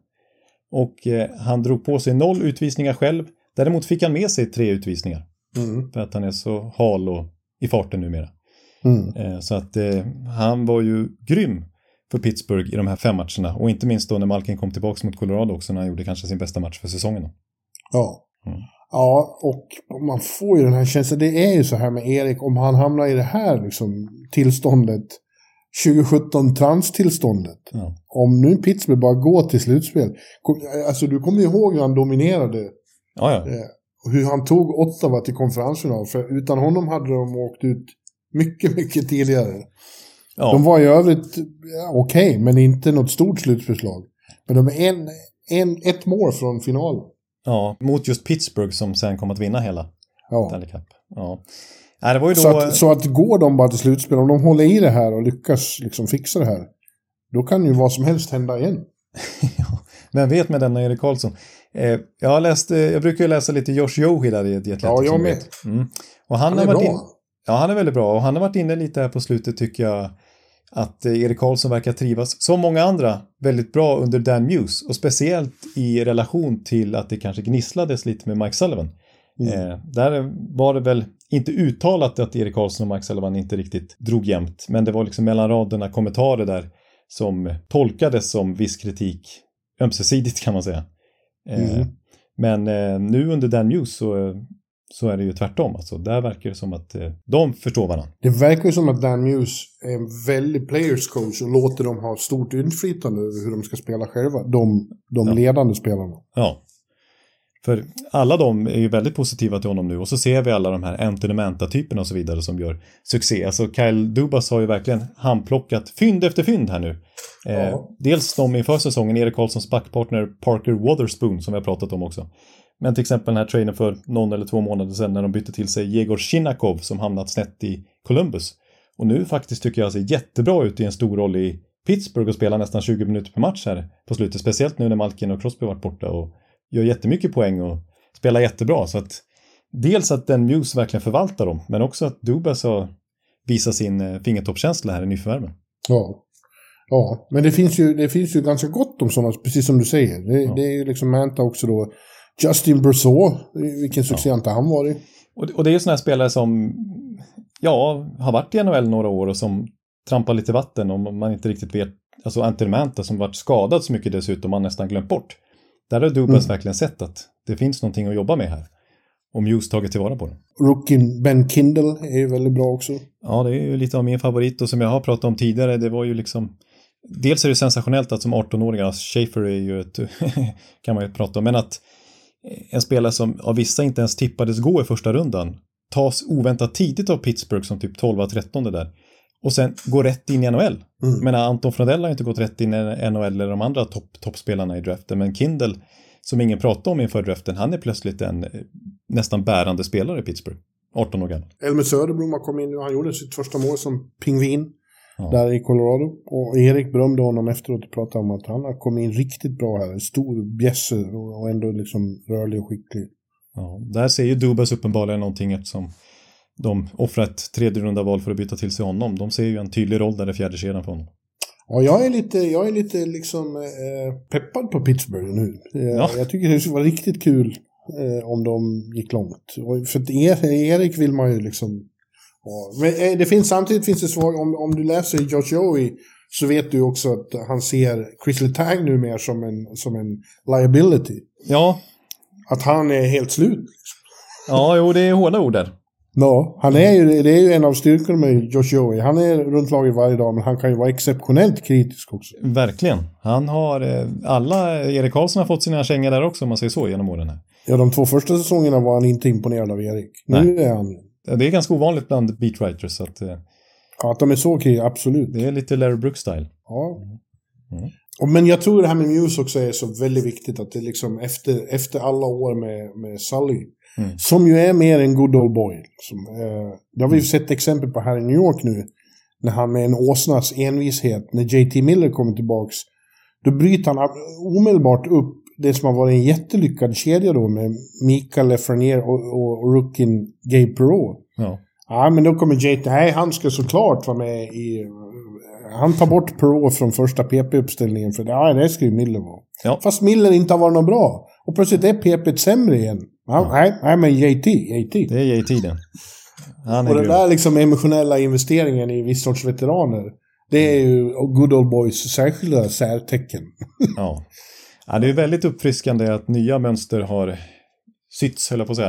B: Och eh, han drog på sig noll utvisningar själv. Däremot fick han med sig tre utvisningar.
C: Mm.
B: För att han är så hal och i farten numera.
C: Mm.
B: Eh, så att eh, han var ju grym för Pittsburgh i de här fem matcherna. Och inte minst då när Malkin kom tillbaka mot Colorado också, när han gjorde kanske sin bästa match för säsongen.
C: Ja.
B: Mm.
C: Ja, och man får ju den här känslan. Det är ju så här med Erik, om han hamnar i det här liksom, tillståndet, tjugosjutton transtillståndet.
B: Ja.
C: Om nu Pittsburgh bara går till slutspel. Alltså du kommer ihåg hur han dominerade.
B: Ja, ja.
C: Och hur han tog Ottawa till konferensfinal. För utan honom hade de åkt ut mycket, mycket tidigare. Ja. De var i övrigt ja, okej, okay, men inte något stort slutspelslag. Men de är en, en, ett mål från finalen.
B: Ja, mot just Pittsburgh som sen kom att vinna hela
C: ja.
B: Stanley Cup. Ja. Nej, det var ju då...
C: så, att, så att går de bara till slutspel, om de håller i det här och lyckas liksom fixa det här, då kan ju vad som helst hända igen.
B: Ja, men vet med denna Erik Karlsson. Eh, jag, har läst, jag brukar ju läsa lite Josh Yohe där i Athletic.
C: Ja, jag med.
B: Mm. Och han, han är har varit bra. In... Ja, han är väldigt bra. Och han har varit inne lite här på slutet, tycker jag, att Erik Karlsson verkar trivas, som många andra, väldigt bra under Dan Muse. Och speciellt i relation till att det kanske gnisslades lite med Mike Sullivan. Mm. Eh, där var det väl inte uttalat att Erik Karlsson och Mike Sullivan inte riktigt drog jämnt. Men det var liksom mellan raderna kommentarer där som tolkades som viss kritik ömsesidigt, kan man säga. Eh,
C: mm.
B: Men eh, nu under Dan Muse så, så är det ju tvärtom. Alltså, där verkar det som att eh, de förstår varandra.
C: Det verkar ju som att Dan Muse är en väldigt players coach och låter dem ha stort inflytande över hur de ska spela själva. De, de ja. ledande spelarna.
B: Ja. För alla de är ju väldigt positiva till honom nu. Och så ser vi alla de här Anthony Manta-typerna och så vidare som gör succé. Alltså Kyle Dubas har ju verkligen handplockat fynd efter fynd här nu. Ja. Eh, dels de inför säsongen, Erik Karlssons backpartner Parker Wotherspoon som vi har pratat om också. Men till exempel den här trainen för någon eller två månader sedan när de bytte till sig Jegor Shinakov som hamnat snett i Columbus. Och nu faktiskt tycker jag ser jättebra ut i en stor roll i Pittsburgh och spelar nästan tjugo minuter per match här på slutet. Speciellt nu när Malkin och Crosby varit borta och gör jättemycket poäng och spelar jättebra. Så att dels att den Muse verkligen förvaltar dem, men också att Dubas har visat sin fingertoppkänsla här i nyförvärven.
C: Ja. Ja, men det finns ju, det finns ju ganska gott om sådana, precis som du säger. Det, ja. det är ju liksom Manta också då. Justin Brasseur, vilken succé ja. han varit.
B: Och, och det är ju sådana här spelare som ja, har varit i N H L några år och som trampar lite vatten och man inte riktigt vet. Alltså Anthony Manta som varit skadad så mycket dessutom man nästan glömt bort. Där har Dubas mm. verkligen sett att det finns någonting att jobba med här. Och Muse tagit tillvara på det.
C: Rookien Ben Kindle är ju väldigt bra också.
B: Ja, det är ju lite av min favorit. Och som jag har pratat om tidigare, det var ju liksom... Dels är det sensationellt att som arton-åringar, Schaefer är ju ett... kan man ju prata om. Men att en spelare som av vissa inte ens tippades gå i första rundan tas oväntat tidigt av Pittsburgh som typ tolv tretton där. Och sen går rätt in i N H L. Mm. Men Anton Frodell har inte gått rätt in i N H L eller de andra topp, toppspelarna i draften. Men Kindle, som ingen pratade om inför draften, han är plötsligt en nästan bärande spelare i Pittsburgh. arton år gammal.
C: Elmer Söderblom har kommit in nu. Han gjorde sitt första mål som pingvin ja. där i Colorado. Och Erik berömde honom efteråt och pratade om att han har kommit in riktigt bra här. En stor bjässe och ändå liksom rörlig och skicklig.
B: Ja, där ser ju Dubas uppenbarligen någonting eftersom de offrar ett tredje runda val för att byta till sig honom. De ser ju en tydlig roll där i fjärde kedjan för honom.
C: Ja, jag är lite, jag är lite liksom eh, peppad på Pittsburgh nu. Eh, ja. Jag tycker det skulle vara riktigt kul eh, om de gick långt. Och för att Erik vill man ju liksom... Ja. Men eh, det finns, samtidigt finns det svag... Om, om du läser Josh Joey så vet du också att han ser Chris Letang nu mer som en, som en liability.
B: Ja.
C: Att han är helt slut. Liksom.
B: Ja, jo, det är hårda ord där.
C: Ja, han är ju, det är ju en av styrkorna med Josh Joey. Han är runt laget varje dag, men han kan ju vara exceptionellt kritisk också.
B: Verkligen. Han har, alla, Erik Karlsson har fått sina kängor där också, om man säger så, genom åren här.
C: Ja, de två första säsongerna var han inte imponerad av Erik. Nu Nej. är han.
B: Det är ganska ovanligt bland beatwriters. Så att,
C: ja, att de är så okej, absolut.
B: Det är lite Larry Brooks-style.
C: Ja. Mm. Och, men jag tror det här med Muse också är så väldigt viktigt, att det liksom efter, efter alla år med, med Sully, Mm. som ju är mer en good old boy. Som, eh, det har vi sett exempel på här i New York nu. När han med en åsnas envishet, när J T Miller kommer tillbaks, då bryter han omedelbart upp det som har varit en jättelyckad kedja då med Mikael Lafreniere och, och, och rookien Gabe Perreault. Ja. Ja, men då kommer J T, nej, han ska såklart vara med i... Han tar bort Perreault från första P P-uppställningen för ja, det ska ju Miller vara. Ja. Fast Miller inte har varit något bra. Och plötsligt är P P sämre igen. Ja, ja. Nej, nej, men J T, J T.
B: Det är J T den. Han är
C: och den där liksom emotionella investeringen i viss sorts veteraner, det är ju good old boys särskilda särtecken.
B: Ja. Ja, det är väldigt uppfriskande att nya mönster har sytts, höll jag på att säga,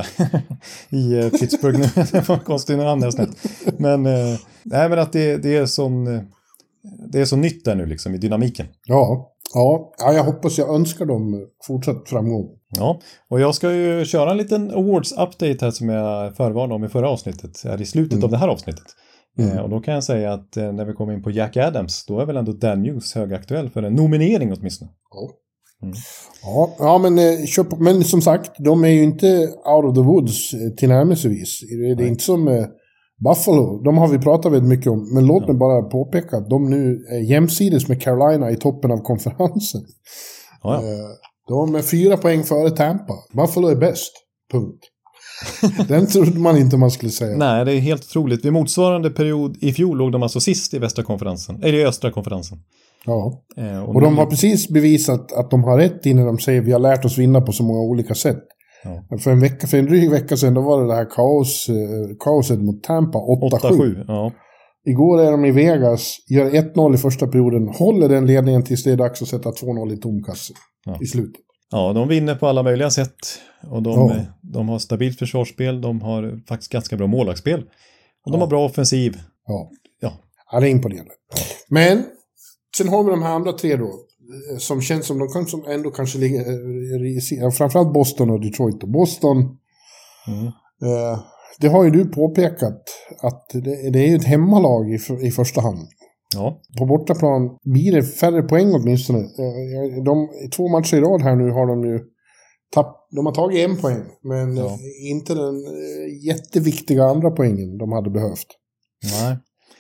B: i Pittsburgh nu. Det var konstigt när han snett. Men, eh, nej, men att det, det är sån, det är så nytt där nu liksom i dynamiken.
C: Ja. Ja, ja, jag hoppas, jag önskar dem fortsatt framgång.
B: Ja, och jag ska ju köra en liten awards-update här som jag förvarnade om i förra avsnittet, är i slutet mm. av det här avsnittet. Mm. Eh, och då kan jag säga att eh, när vi kommer in på Jack Adams, då är väl ändå Dan Hughes högaktuell för en nominering åtminstone.
C: Ja, mm. ja, ja men, eh, köp, men som sagt, de är ju inte out of the woods eh, till närmelsevis. Det, det är inte som... Eh, Buffalo, de har vi pratat väldigt mycket om. Men låt ja. mig bara påpeka att de nu är jämsides med Carolina i toppen av konferensen. Ja, ja. De är fyra poäng före Tampa. Buffalo är bäst. Punkt. Den trodde man inte man skulle säga.
B: Nej, det är helt otroligt. Vid motsvarande period i fjol låg de alltså sist i västra konferensen. Eller i östra konferensen.
C: Ja. Eh, och och de har precis bevisat att de har rätt innan de säger vi har lärt oss vinna på så många olika sätt. Ja. För en vecka, för en dryg vecka sedan, då var det det här kaos, eh, kaoset mot Tampa, åtta sju.
B: Ja.
C: Igår är de i Vegas, gör ett noll i första perioden, håller den ledningen tills det är dags att sätta två noll i tomkassen ja. i slutet.
B: Ja, de vinner på alla möjliga sätt. Och de, ja. de har stabilt försvarsspel, de har faktiskt ganska bra målvaktsspel. Och de ja. har bra offensiv.
C: Ja,
B: ja.
C: ja det är imponerande. Men, sen har vi de här andra tre då. Som känns som de kan, som ändå kanske ligger, framförallt Boston och Detroit. Och Boston, mm. eh, det har ju du påpekat att det, det är ju ett hemmalag i, i första hand.
B: Ja.
C: På bortaplan blir det färre poäng åtminstone. Eh, de, två matcher i rad här nu har de ju tapp, de har tagit en poäng, men ja. inte den eh, jätteviktiga andra poängen de hade behövt.
B: Nej.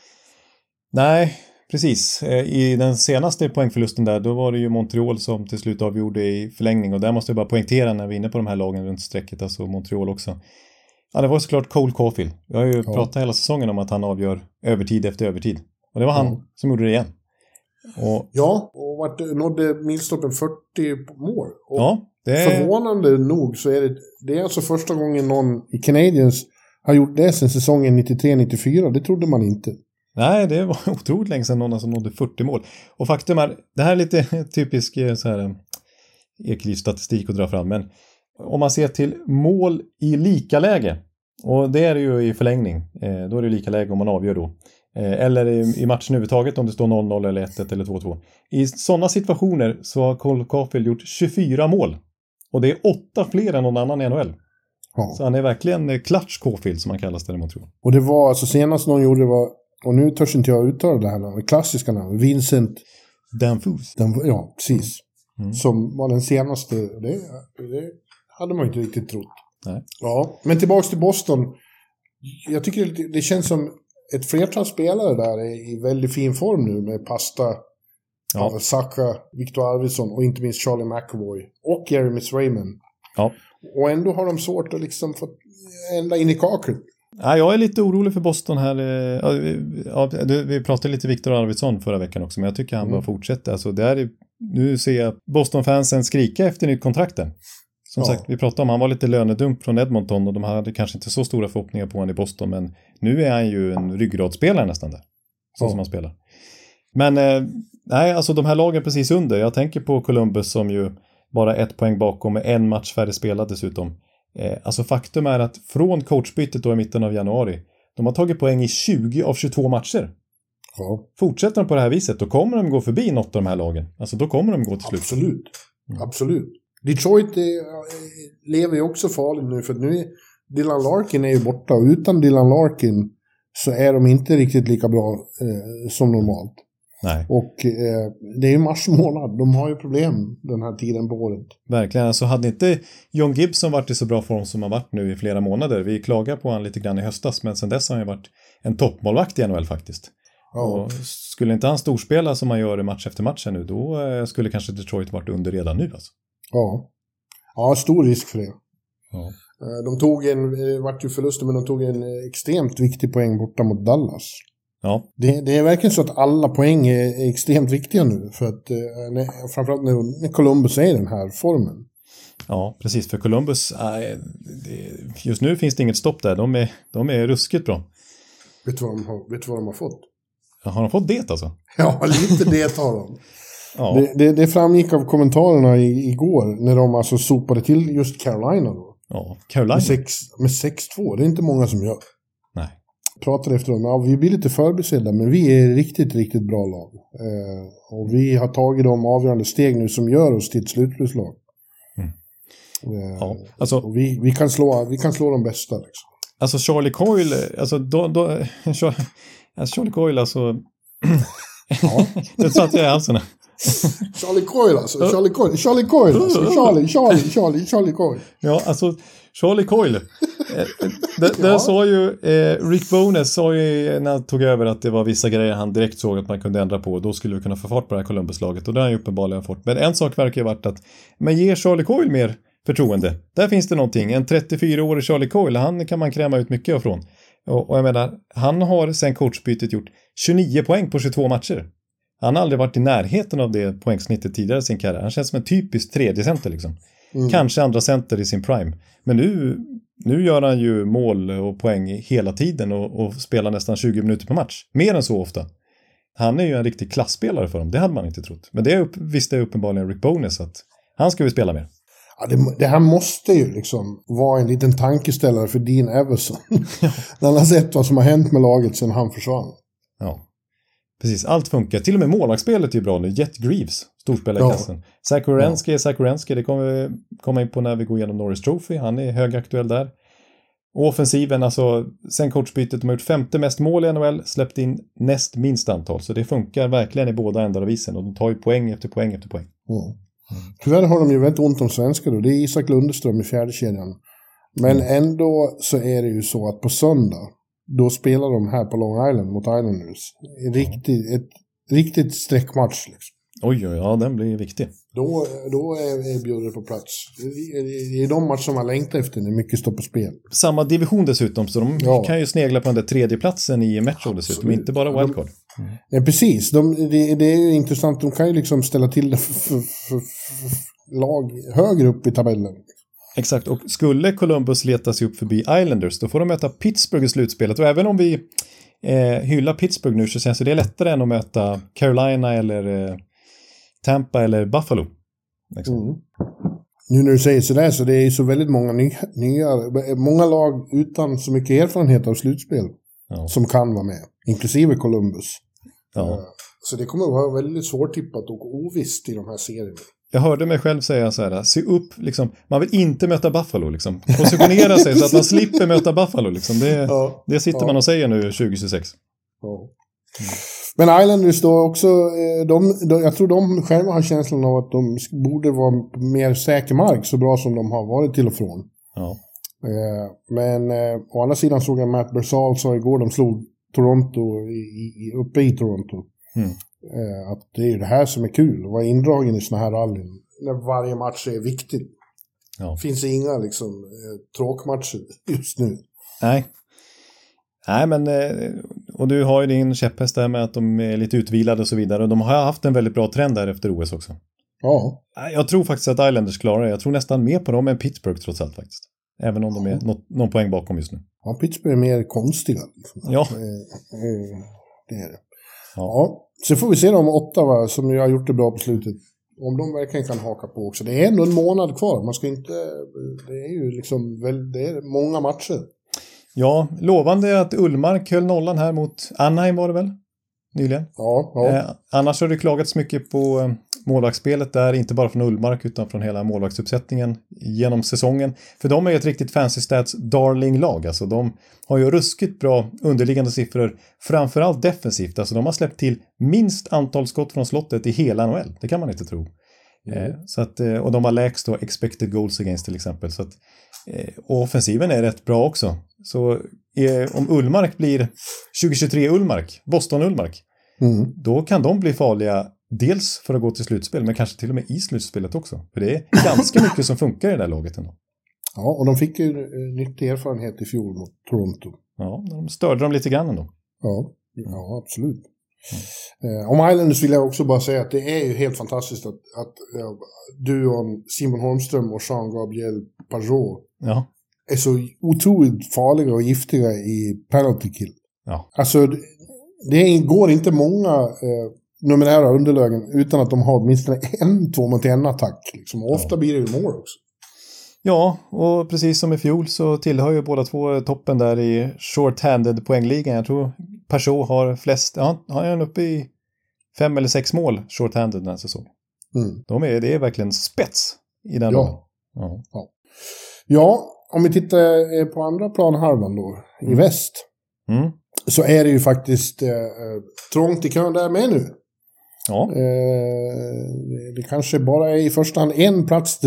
B: Nej. Precis, i den senaste poängförlusten där, då var det ju Montreal som till slut avgjorde i förlängning, och där måste jag bara poängtera när vi är inne på de här lagen runt strecket, alltså Montreal också. Ja, det var såklart Cole Caulfield. Jag har ju ja. pratat hela säsongen om att han avgör övertid efter övertid. Och det var han ja. som gjorde det igen. Och,
C: ja, och vart nådde milstolpen fyrtio mål. Och
B: ja, det är...
C: förvånande nog så är det, det är alltså första gången någon i Canadiens har gjort det sedan säsongen nittiotre nittiofyra. Det trodde man inte.
B: Nej, det var otroligt länge sedan någon som nådde fyrtio mål. Och faktum är, det här är lite typisk så här Eklivs-statistik att dra fram, men om man ser till mål i lika läge, och det är det ju i förlängning, eh, då är det lika läge om man avgör då. Eh, eller i, i matchen överhuvudtaget om det står noll noll eller ett ett eller två två. I sådana situationer så har Cole Caulfield gjort tjugofyra mål Och det är åtta fler än någon annan i N H L.
C: Ja.
B: Så han är verkligen Clutch Caulfield som man kallas det, man tror.
C: Och det var, alltså senast någon gjorde det var, och nu törs inte jag uttala det här namnet, det klassiska namnet, Vincent
B: Danfus.
C: Den, ja, precis.
B: Mm.
C: Som var den senaste, det, det hade man inte riktigt trott.
B: Nej.
C: Ja, men tillbaks till Boston. Jag tycker det, det känns som ett flertal spelare där är i väldigt fin form nu med Pasta,
B: ja.
C: Saka, Victor Arvidsson och inte minst Charlie McAvoy och Jeremy Swayman.
B: Ja.
C: Och ändå har de svårt att liksom få ända in i kaklet.
B: Ja, jag är lite orolig för Boston här. Ja, vi pratade lite Victor Arvidsson förra veckan också, men jag tycker han mm. bara fortsätter. Alltså, det är, nu ser jag Boston-fansen skrika efter nytt kontrakten. Som ja. sagt, vi pratade om han var lite lönedump från Edmonton och de hade kanske inte så stora förhoppningar på honom i Boston, men nu är han ju en ryggradsspelare nästan där. Så ja. som han spelar. Men eh, nej, alltså de här lagen precis under. Jag tänker på Columbus som ju bara ett poäng bakom med en match färre spelad dessutom. Eh, alltså faktum är att från coachbytet då i mitten av januari, de har tagit poäng i tjugo av tjugotvå matcher.
C: Ja.
B: Fortsätter de på det här viset, då kommer de gå förbi något av de här lagen. Alltså då kommer de gå till slut.
C: Absolut, mm. absolut. Detroit är, lever ju också farligt nu, för nu är Dylan Larkin är ju borta, och utan Dylan Larkin så är de inte riktigt lika bra eh, som normalt.
B: Nej.
C: Och eh, det är ju mars månad, de har ju problem den här tiden på året.
B: Verkligen, alltså hade inte John Gibson varit i så bra form som han varit nu i flera månader. Vi klagar på han lite grann i höstas, men sen dess har han ju varit en toppmålvakt i N H L faktiskt. Ja. Och skulle inte han storspela som han gör i match efter match nu, då eh, skulle kanske Detroit varit under redan nu alltså.
C: Ja, ja, stor risk för det.
B: Ja.
C: De tog en, vart ju förluster, men de tog en extremt viktig poäng borta mot Dallas.
B: Ja.
C: Det, det är verkligen så att alla poäng är, är extremt viktiga nu, för att när, framförallt när, när Columbus är i den här formen.
B: Ja, precis, för Columbus äh, det, just nu finns det inget stopp där, de är, de är ruskigt bra.
C: Vet du vad de har, vet du vad de har fått?
B: Ja, har de fått det alltså?
C: Ja, lite det har de.
B: Ja.
C: Det, det, det framgick av kommentarerna i, igår när de alltså sopade till just Carolina då.
B: Ja, Carolina.
C: Med, sex, med sex två, det är inte många som gör.
B: Nej.
C: Pratade efter dem, ja, vi blir lite förbesedda, men vi är riktigt, riktigt bra lag. Eh, och vi har tagit de avgörande steg nu som gör oss till ett slutspelslag.
B: Mm.
C: Eh,
B: ja, alltså,
C: och vi, vi, kan slå, vi kan slå de bästa liksom.
B: Alltså Charlie Coyle, alltså då, då Charlie, alltså Charlie Coyle alltså
C: ja.
B: det satt jag i halsen.
C: Charlie Coyle alltså, Charlie Coyle, Charlie Coyle alltså, Charlie, Charlie, Charlie, Charlie Coyle.
B: Ja, alltså Charlie Coyle. Det, det ja. sa ju eh, Rick Bowness sa ju när han tog över att det var vissa grejer han direkt såg att man kunde ändra på, och då skulle vi kunna få fart på det här Columbus-laget, och det har han ju uppenbarligen fått. Men en sak verkar ju varit att man ger Charlie Coyle mer förtroende. Där finns det någonting. En trettiofyraårig Charlie Coyle, han kan man kräma ut mycket ifrån. Och, och jag menar, han har sen coachbytet gjort tjugonio poäng på tjugotvå matcher. Han har aldrig varit i närheten av det poängsnittet tidigare i sin karriär. Han känns som en typisk tredje center liksom. Mm. Kanske andra center i sin prime. Men nu, nu gör han ju mål och poäng hela tiden och, och spelar nästan tjugo minuter per match. Mer än så ofta. Han är ju en riktig klassspelare för dem. Det hade man inte trott. Men det upp, visste uppenbarligen Rick Bowness att han ska vi spela med.
C: Ja, det, det här måste ju liksom vara en liten tankeställare för Dean Everson. När han har sett vad som har hänt med laget sedan han försvann.
B: Ja, precis. Allt funkar. Till och med målvaktsspelet är ju bra nu. Jet Greaves, storspelare i klassen. Zach Werenski är Zach Werenski. Det kommer vi komma in på när vi går igenom Norris Trophy. Han är högaktuell där. Och offensiven, alltså sen coachbytet, de har gjort femte mest mål i N H L, släppt in näst minst antal. Så det funkar verkligen i båda ändar av isen. Och de tar ju poäng efter poäng efter poäng.
C: Mm. Mm. Tyvärr har de ju väldigt ont om svenskar då. Det är Isak Lundeström i fjärde kedjan. Men mm. ändå så är det ju så att på söndag då spelar de här på Long Island mot Islanders. En riktig, ett riktigt sträckmatch liksom.
B: Oj, oj, ja, den blir viktig.
C: Då, då är, är bjuder på plats. Det är, det är de matcher som man längtar efter när mycket står på spel.
B: Samma division dessutom, så de ja. kan ju snegla på den där tredje platsen i Metro dessutom, inte bara wildcard.
C: Mm. Ja, precis. De, det, det är ju intressant. De kan ju liksom ställa till det för, för, för, för lag högre upp i tabellen.
B: Exakt, och skulle Columbus leta sig upp förbi Islanders, då får de möta Pittsburgh i slutspelet. Och även om vi eh, hyllar Pittsburgh nu, så känns det lettare än att möta Carolina eller eh, Tampa eller Buffalo. Liksom. Mm.
C: Nu när du säger sådär, så det är ju så väldigt många nya, nya många lag utan så mycket erfarenhet av slutspel ja. som kan vara med, inklusive Columbus.
B: Ja.
C: Så det kommer att vara väldigt svårtippat och ovisst i de här serierna.
B: jag hörde mig själv säga så här, se upp, liksom, man vill inte möta Buffalo, liksom. Positionera sig så att man slipper möta Buffalo, liksom. Det,
C: ja,
B: det sitter
C: ja.
B: man och säger nu tjugo tjugosex.
C: Ja. Mm. Men Islanders då också, de, de, jag tror de själva har känslan av att de borde vara mer säker mark, så bra som de har varit till och från.
B: Ja.
C: Men eh, å andra sidan såg jag Matt Barzal så igår de slog Toronto i, i, uppe i Toronto.
B: Mm.
C: Eh, att det är ju det här som är kul, att vara indragen i såna här rallyn när varje match är viktig.
B: Ja.
C: Finns det inga liksom eh, tråkmatcher just nu.
B: Nej. Nej, men och du har ju din käpphäst där med att de är lite utvilade och så vidare, och de har haft en väldigt bra trend där efter O S också.
C: Ja.
B: Jag tror faktiskt att Islanders klarar det. Jag tror nästan mer på dem än Pittsburgh trots allt faktiskt. Även om de är något, någon poäng bakom just nu.
C: Ja, Pittsburgh är mer konstiga. Liksom.
B: Ja.
C: Det är det.
B: Ja.
C: Ja, så får vi se om Ottawa, som ju har gjort det bra på slutet, om de verkligen kan haka på också. Det är ändå en månad kvar. Man ska inte, det är ju liksom väl, det är många matcher.
B: Ja, lovande att Ullmark höll nollan här mot Anaheim var det väl? Nyligen.
C: Ja, ja.
B: Eh, annars har det klagats mycket på eh, målvaktsspelet där, inte bara från Ullmark utan från hela målvaktsuppsättningen genom säsongen. För de är ett riktigt fancy stats darling-lag. Alltså de har ju ruskigt bra underliggande siffror, framförallt defensivt. Alltså de har släppt till minst antal skott från slottet i hela N H L. Det kan man inte tro. Mm. Eh, så att, eh, och de har lägst då expected goals against till exempel. Så att, eh, och offensiven är rätt bra också. Så eh, om Ullmark blir tjugo tjugotre Ullmark, Boston Ullmark,
C: mm.
B: då kan de bli farliga dels för att gå till slutspel, men kanske till och med i slutspelet också. För det är ganska mycket som funkar i det där laget ändå.
C: Ja, och de fick ju uh, nyttig erfarenhet i fjol mot Toronto.
B: Ja, de störde dem lite grann ändå.
C: Ja, ja absolut. Mm. Uh, om Islanders vill jag också bara säga att det är ju helt fantastiskt att, att uh, duon Simon Holmström och Jean-Gabriel Pajot
B: ja.
C: är så otroligt farliga och giftiga i penalty kill.
B: Ja.
C: Alltså, det, det går inte många uh, numerära underlägen utan att de har åtminstone en två mot en attack. Liksom. Och ofta ja. blir det ju mål också.
B: Ja, och precis som i fjol så tillhör ju båda två toppen där i short-handed poängligan. Jag tror Pajot har flest, ja, han är uppe i fem eller sex mål short-handed den här säsongen.
C: Mm.
B: De är, det är verkligen spets i den
C: ja.
B: ja.
C: ja. Ja, om vi tittar på andra planhalvan då, mm. i väst,
B: mm.
C: så är det ju faktiskt eh, trångt i kön där med nu.
B: Ja.
C: Eh, det kanske bara är i första hand en plats.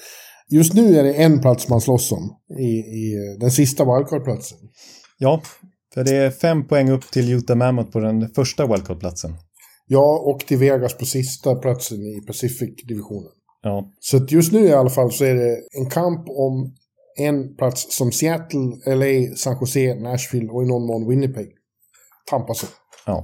C: Just nu är det en plats man slåss om i, i den sista wildcard-platsen.
B: Ja, för det är fem poäng upp till Utah Mammoth på den första wildcard-platsen.
C: Ja, och till Vegas på sista platsen i Pacific-divisionen.
B: Ja.
C: Så att just nu i alla fall så är det en kamp om en plats som Seattle, L A, San Jose, Nashville och i någon mån Winnipeg tampas om.
B: Ja.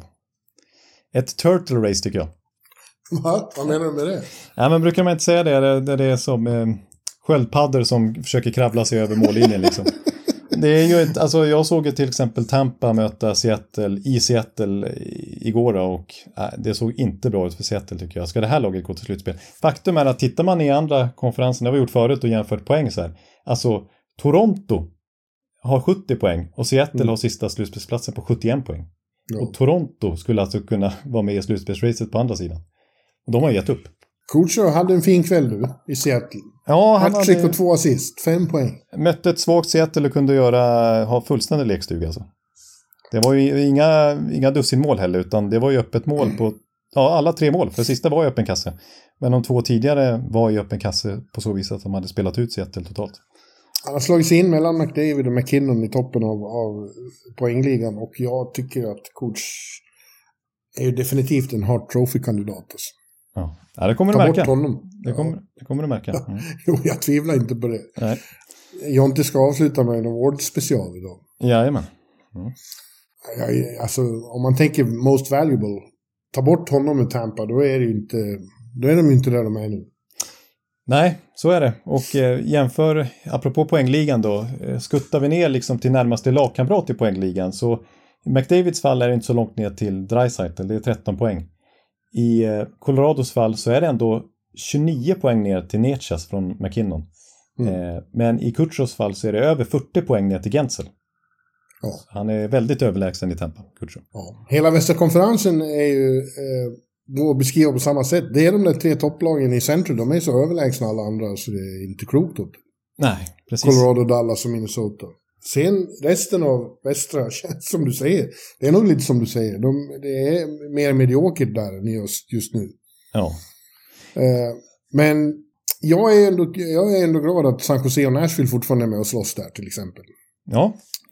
B: Ett turtle race tycker jag.
C: Va? Vad menar du med det?
B: Ja, men brukar man inte säga det? Det, det är som eh, sköldpaddor som försöker kravla sig över mållinjen liksom. Det är ju ett, alltså jag såg ju till exempel Tampa möta Seattle i Seattle igår då, och äh, det såg inte bra ut för Seattle tycker jag. Ska det här laget gå till slutspel? Faktum är att tittar man i andra konferenser, det har vi gjort förut och jämfört poäng så här. Alltså Toronto har sjuttio poäng och Seattle mm. har sista slutspelsplatsen på sjuttioen poäng. Ja. Och Toronto skulle alltså kunna vara med i slutspelsracet på andra sidan. Och de har gett upp.
C: Kutjerov hade en fin kväll nu i Seattle.
B: Ja, han
C: Hattrick
B: hade...
C: och två assist, fem poäng.
B: Mötte ett svagt Seattle och kunde göra, ha fullständig lekstuga alltså. Det var ju inga, inga dussin mål heller, utan det var ju öppet mål på, ja, alla tre mål. För sista var ju öppen kasse. Men de två tidigare var ju öppen kasse på så vis att de hade spelat ut Seattle totalt.
C: Han har slagit sig in mellan McDavid och McKinnon i toppen av, av poängligan, och jag tycker att coach är ju definitivt en Hart Trophy-kandidat. Alltså.
B: Ja. ja, det kommer du märka.
C: Honom.
B: Det kommer, det kommer du märka. Mm.
C: Jo, jag tvivlar inte på det.
B: Nej.
C: Jag inte ska avsluta med en award-special idag.
B: Jajamän. Mm.
C: Jag, alltså, om man tänker most valuable, ta bort honom med Tampa, då är det ju inte, då är de ju inte där de är nu.
B: Nej, så är det. Och eh, jämför, apropå poängligan då, eh, skuttar vi ner liksom till närmaste lagkamrat i poängligan, så i McDavids fall är det inte så långt ner till Draisaitl, det är tretton poäng. I eh, Colorados fall så är det ändå tjugonio poäng ner till Necas från McKinnon. Mm. Eh, men i Kutjerovs fall så är det över fyrtio poäng ner till Gensel. Ja. Han är väldigt överlägsen i Tampa, Kutjerov.
C: Ja. Hela västra konferensen är ju eh, gå och beskriva på samma sätt. Det är de där tre topplagen i centrum, de är så överlägsna alla andra så det är inte klokt åt.
B: Nej, precis.
C: Colorado, Dallas och Minnesota. Sen resten av västra, som du säger, det är nog lite som du säger. De, det är mer mediokert där än just, just nu.
B: Ja.
C: Eh, men jag är, ändå, jag är ändå glad att San Jose och Nashville fortfarande är med och slåss där till exempel.
B: Ja.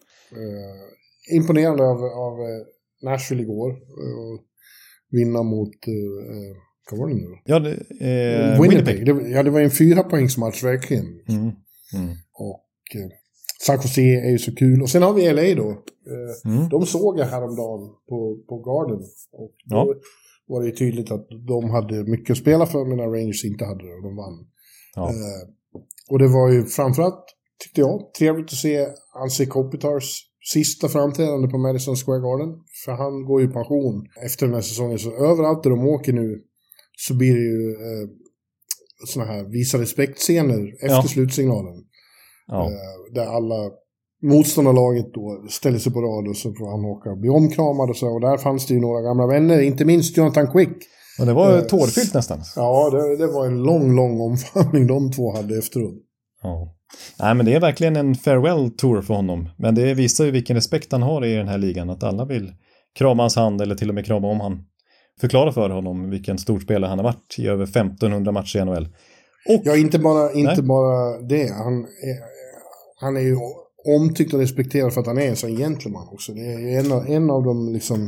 C: Eh, imponerande av, av Nashville igår. Och vinna mot... Eh, vad var det nu?
B: Ja, det, eh,
C: Winnipeg. Winnipeg. Det, ja, det var en fyra poängsmatch verkligen.
B: Mm. Mm.
C: Och eh, San Jose är ju så kul. Och sen har vi L A då. Eh, mm. De såg jag häromdagen på, på Garden. Och då ja. var det ju tydligt att de hade mycket att spela för, medan Rangers inte hade det och de vann. Ja. Eh, och det var ju framförallt, tyckte jag, trevligt att se Anze Kopitars sista framträdande på Madison Square Garden. För han går ju pension efter den här säsongen. Så överallt där de åker nu så blir det ju eh, såna här visa respekt-scener efter ja. slutsignalen. Ja. Eh, där alla motståndarlaget då ställer sig på rad och så får han åka bli omkramad och så. Och där fanns det ju några gamla vänner, inte minst Jonathan Quick.
B: Och det var eh, tårfyllt nästan.
C: Ja, det, det var en lång, lång omfamning de två hade efteråt.
B: Ja. Nej, men det är verkligen en farewell tour för honom. Men det visar ju vilken respekt han har i den här ligan. Att alla vill krama hans hand eller till och med krama om han. Förklara för honom vilken storspelare han har varit i över femtonhundra matcher i N H L. Och,
C: ja, inte bara, inte bara det. Han är, han är ju omtyckt och respekterad för att han är en sån gentleman också. Det är ju en av, en av de liksom,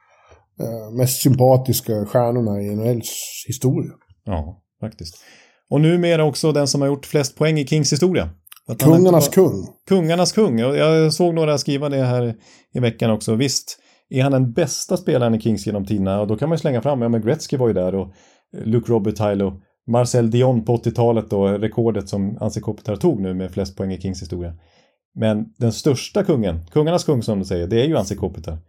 C: eh, mest sympatiska stjärnorna i N H L:s historia.
B: Ja, faktiskt. Och numera också den som har gjort flest poäng i Kings historia.
C: Att Kungarnas var... kung.
B: Kungarnas kung. Jag såg några skriva det här i veckan också. Visst, är han den bästa spelaren i Kings genom tiderna? Och då kan man slänga fram, ja men Gretzky var ju där och Luke Robitaille och Marcel Dion på åttiotalet då, rekordet som Anze Kopitar tog nu med flest poäng i Kings historia. Men den största kungen, kungarnas kung som du säger, det är ju Anze Kopitar.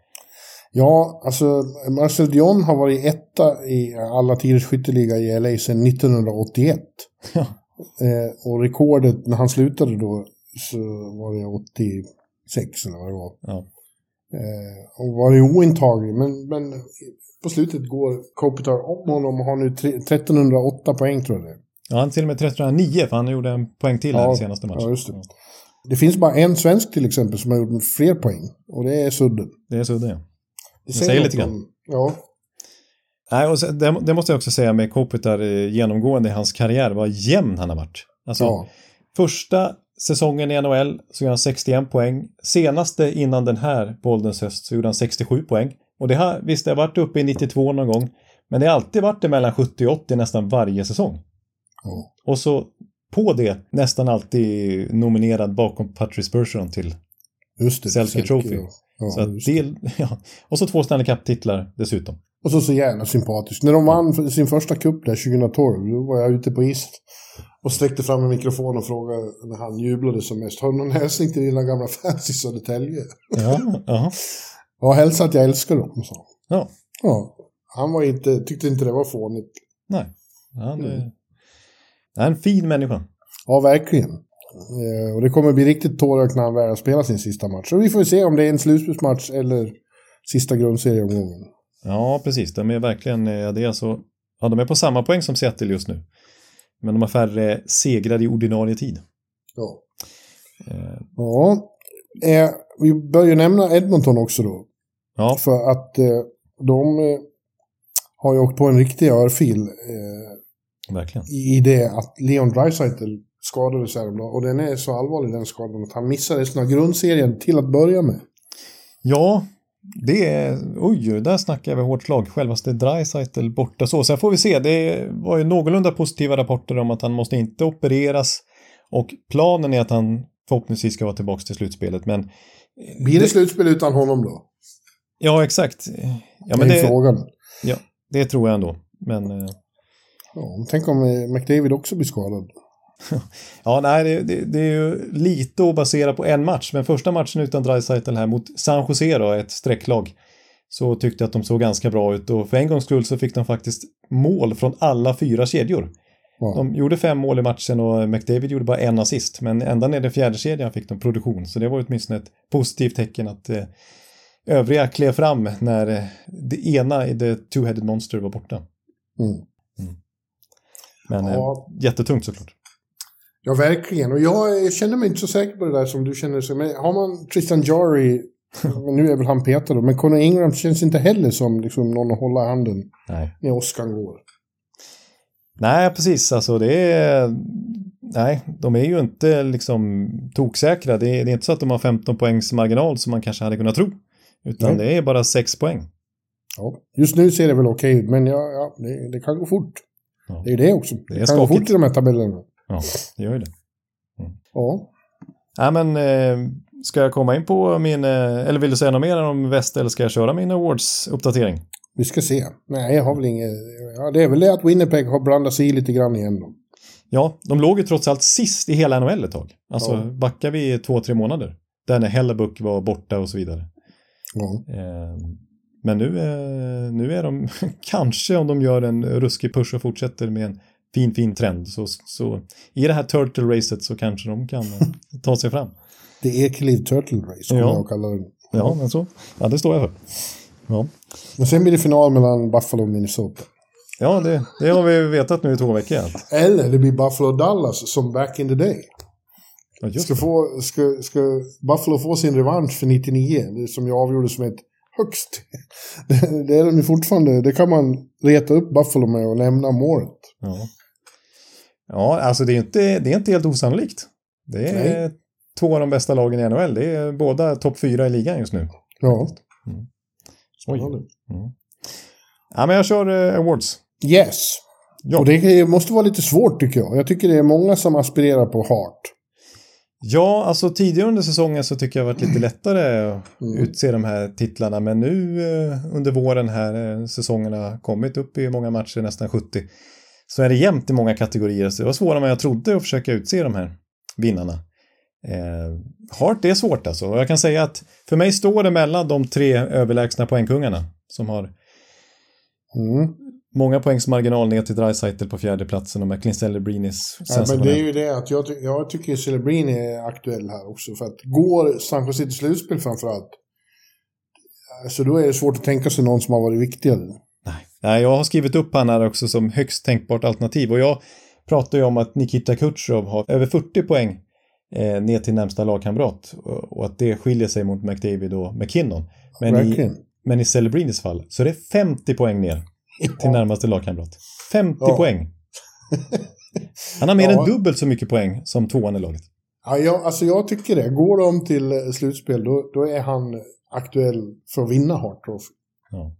C: Ja, alltså Marcel Dion har varit etta i alla tiders skytteliga i L A sedan nittonhundraåttioett. Ja. Eh, och rekordet när han slutade då så var det åttiosex eller vad det var. Ja. Eh, och var det ointaglig, men, men på slutet går Kopitar om honom och har nu trettonhundraåtta poäng tror jag det.
B: Ja, han till och med trettonhundranion för han gjorde en poäng till ja, här i senaste matchen.
C: Ja, just det. Ja. Det finns bara en svensk till exempel som har gjort fler poäng och det är Sudden.
B: Det är Sudden, ja.
C: Det säger, säger lite grann. Om, ja.
B: Nej, och så, det, det måste jag också säga med Kopitar genomgående i hans karriär, vad jämn han har varit. Alltså, ja. Första säsongen i N H L så gjorde han sextioen poäng. Senaste innan den här på ålderns höst så gjorde han sextiosju poäng. Och det har, visst, det har varit uppe i nittiotvå någon gång. Men det har alltid varit det mellan sjuttio och åttio nästan varje säsong.
C: Ja.
B: Och så på det nästan alltid nominerad bakom Patrice Bergeron till
C: just det,
B: Selke Trophy.
C: Ja,
B: så att del, ja. Och så två Stanley Cup-titlar dessutom.
C: Och så så jävla sympatiskt. När de vann sin första cup där tjugohundratolv, då var jag ute på is och sträckte fram en mikrofon och frågade när han jublade som mest. Har du någon hälsning till dina gamla fans i Södertälje?
B: Ja, ja.
C: Och hälsa att jag älskar dem, så.
B: Ja.
C: Ja. Han var inte, tyckte inte det var fånigt.
B: Nej. Han är, mm. är en fin människa.
C: Ja, verkligen. Eh, och det kommer bli riktigt tårögt när han väl spelar sin sista match. Så vi får se om det är en slutspelsmatch eller sista grundserieomgången.
B: Ja, precis. De är verkligen, ja, det är alltså, ja, de är på samma poäng som Seattle just nu. Men de har färre segrar i ordinarie tid.
C: Ja. Eh. Ja. Eh, vi börjar nämna Edmonton också då.
B: Ja.
C: För att eh, de eh, har ju åkt på en riktig örfil. Eh,
B: verkligen.
C: I, I det att Leon Draisaitl skadade sig häromdagen. Och den är så allvarlig den skadan att han missade resten av grundserien till att börja med.
B: Ja, det är, oj, där snackar vi hårt slag. Självaste Draisaitl borta så. Sen får vi se, det var ju någorlunda positiva rapporter om att han måste inte opereras. Och planen är att han förhoppningsvis ska vara tillbaka till slutspelet. Men
C: blir det, det slutspel utan honom då?
B: Ja, exakt. Ja,
C: men det är frågan.
B: Ja, det tror jag ändå. Men
C: ja, tänk om McDavid också blir skadad.
B: Ja, nej, det, det, det är ju lite att basera på en match. Men första matchen utan Draisaitl här mot San Jose då, ett sträcklag, så tyckte jag att de såg ganska bra ut. Och för en gångs skull så fick de faktiskt mål från alla fyra kedjor. Ja. De gjorde fem mål i matchen och McDavid gjorde bara en assist. Men ända ner i fjärde kedjan fick de produktion. Så det var åtminstone ett positivt tecken att eh, övriga klev fram när det ena i The Two-Headed Monster var borta.
C: Mm.
B: Mm. Men
C: ja.
B: eh, jättetungt såklart.
C: Ja, verkligen. Och jag känner mig inte så säker på det där som du känner sig. Men har man Tristan Jarry, nu är väl han Peter då, men Connor Ingram känns inte heller som liksom någon att hålla i handen
B: Nej.
C: när Oskar går.
B: Nej, precis. Alltså det är... Nej, de är ju inte liksom toksäkra. Det är, det är inte så att de har femton poängs marginal som man kanske hade kunnat tro. Utan Nej. det är bara sex poäng.
C: Ja, just nu ser det väl okej ut, men ja, ja, det, det kan gå fort. Ja. Det är det också. Det, det kan skakigt. Gå fort i de här tabellerna.
B: Ja, det gör ju det.
C: Mm. Ja.
B: Ja, men eh, ska jag komma in på min... Eh, eller vill du säga något mer om väst eller ska jag köra min awards-uppdatering?
C: Vi ska se. Nej, jag har väl inget... Ja, det är väl det att Winnipeg har blandat sig i lite grann igen då.
B: Ja, de låg ju trots allt sist i hela N H L ett tag. Alltså
C: ja.
B: backar vi två, tre månader. Där när Hellebuck var borta och så vidare.
C: Ja.
B: Eh, men nu, eh, nu är de kanske om de gör en ruskig push och fortsätter med en fin, fin trend. Så, så i det här Turtle-racet så kanske de kan ta sig fram.
C: Det är Ekeliv Turtle-race som
B: ja.
C: jag kallar det.
B: Ja, men så. Ja, det står jag för. Ja.
C: Men sen blir det final mellan Buffalo och Minnesota.
B: Ja, det, det har vi vetat nu i två veckor.
C: Eller det blir Buffalo och Dallas som back in the day.
B: Ja,
C: ska, få, ska, ska Buffalo få sin revansch för nittionio, det som jag avgjorde som ett högst. Det, det är de fortfarande, det kan man reta upp Buffalo med och lämna målet.
B: Ja, ja alltså det är inte, det är inte helt osannolikt. Det är Nej. två av de bästa lagen i N H L. Det är båda topp fyra i ligan just nu.
C: Ja.
B: Mm. Oj. Mm. Ja, men jag kör uh, awards.
C: Yes. Ja. Och det måste vara lite svårt tycker jag. Jag tycker det är många som aspirerar på Hart.
B: Ja, alltså tidigare under säsongen så tycker jag det har varit lite lättare att mm. utse de här titlarna. Men nu uh, under våren här, uh, säsongen har kommit upp i många matcher, nästan sjuttio. Så är det jämnt i många kategorier. Så det var svårare än jag trodde att försöka utse de här vinnarna. Eh, Hart är svårt alltså. Och jag kan säga att för mig står det mellan de tre överlägsna poängkungarna som har
C: mm.
B: många poängs marginal ner till Draisaitl på fjärde platsen och med Clint Celebrini.
C: Ja, men det är ju det att jag, ty- jag tycker Celebrini är aktuell här också. För att går San Jose till slutspel framförallt, så då är det svårt att tänka sig någon som har varit viktigare.
B: Nej, Nej jag har skrivit upp han här också som högst tänkbart alternativ. Och jag pratar ju om att Nikita Kucherov har över fyrtio poäng eh, ner till närmsta lagkamrat. Och, och att det skiljer sig mot McDavid och McKinnon. Men i, men i Celebrinis fall så är det femtio poäng ner till ja. närmaste lagkamrat. femtio ja. poäng. Han har mer ja. än dubbelt så mycket poäng som tvåan i laget.
C: Ja, jag, alltså jag tycker det. Går de till slutspel då, då är han aktuell för att vinna Hart Trophy.
B: Ja.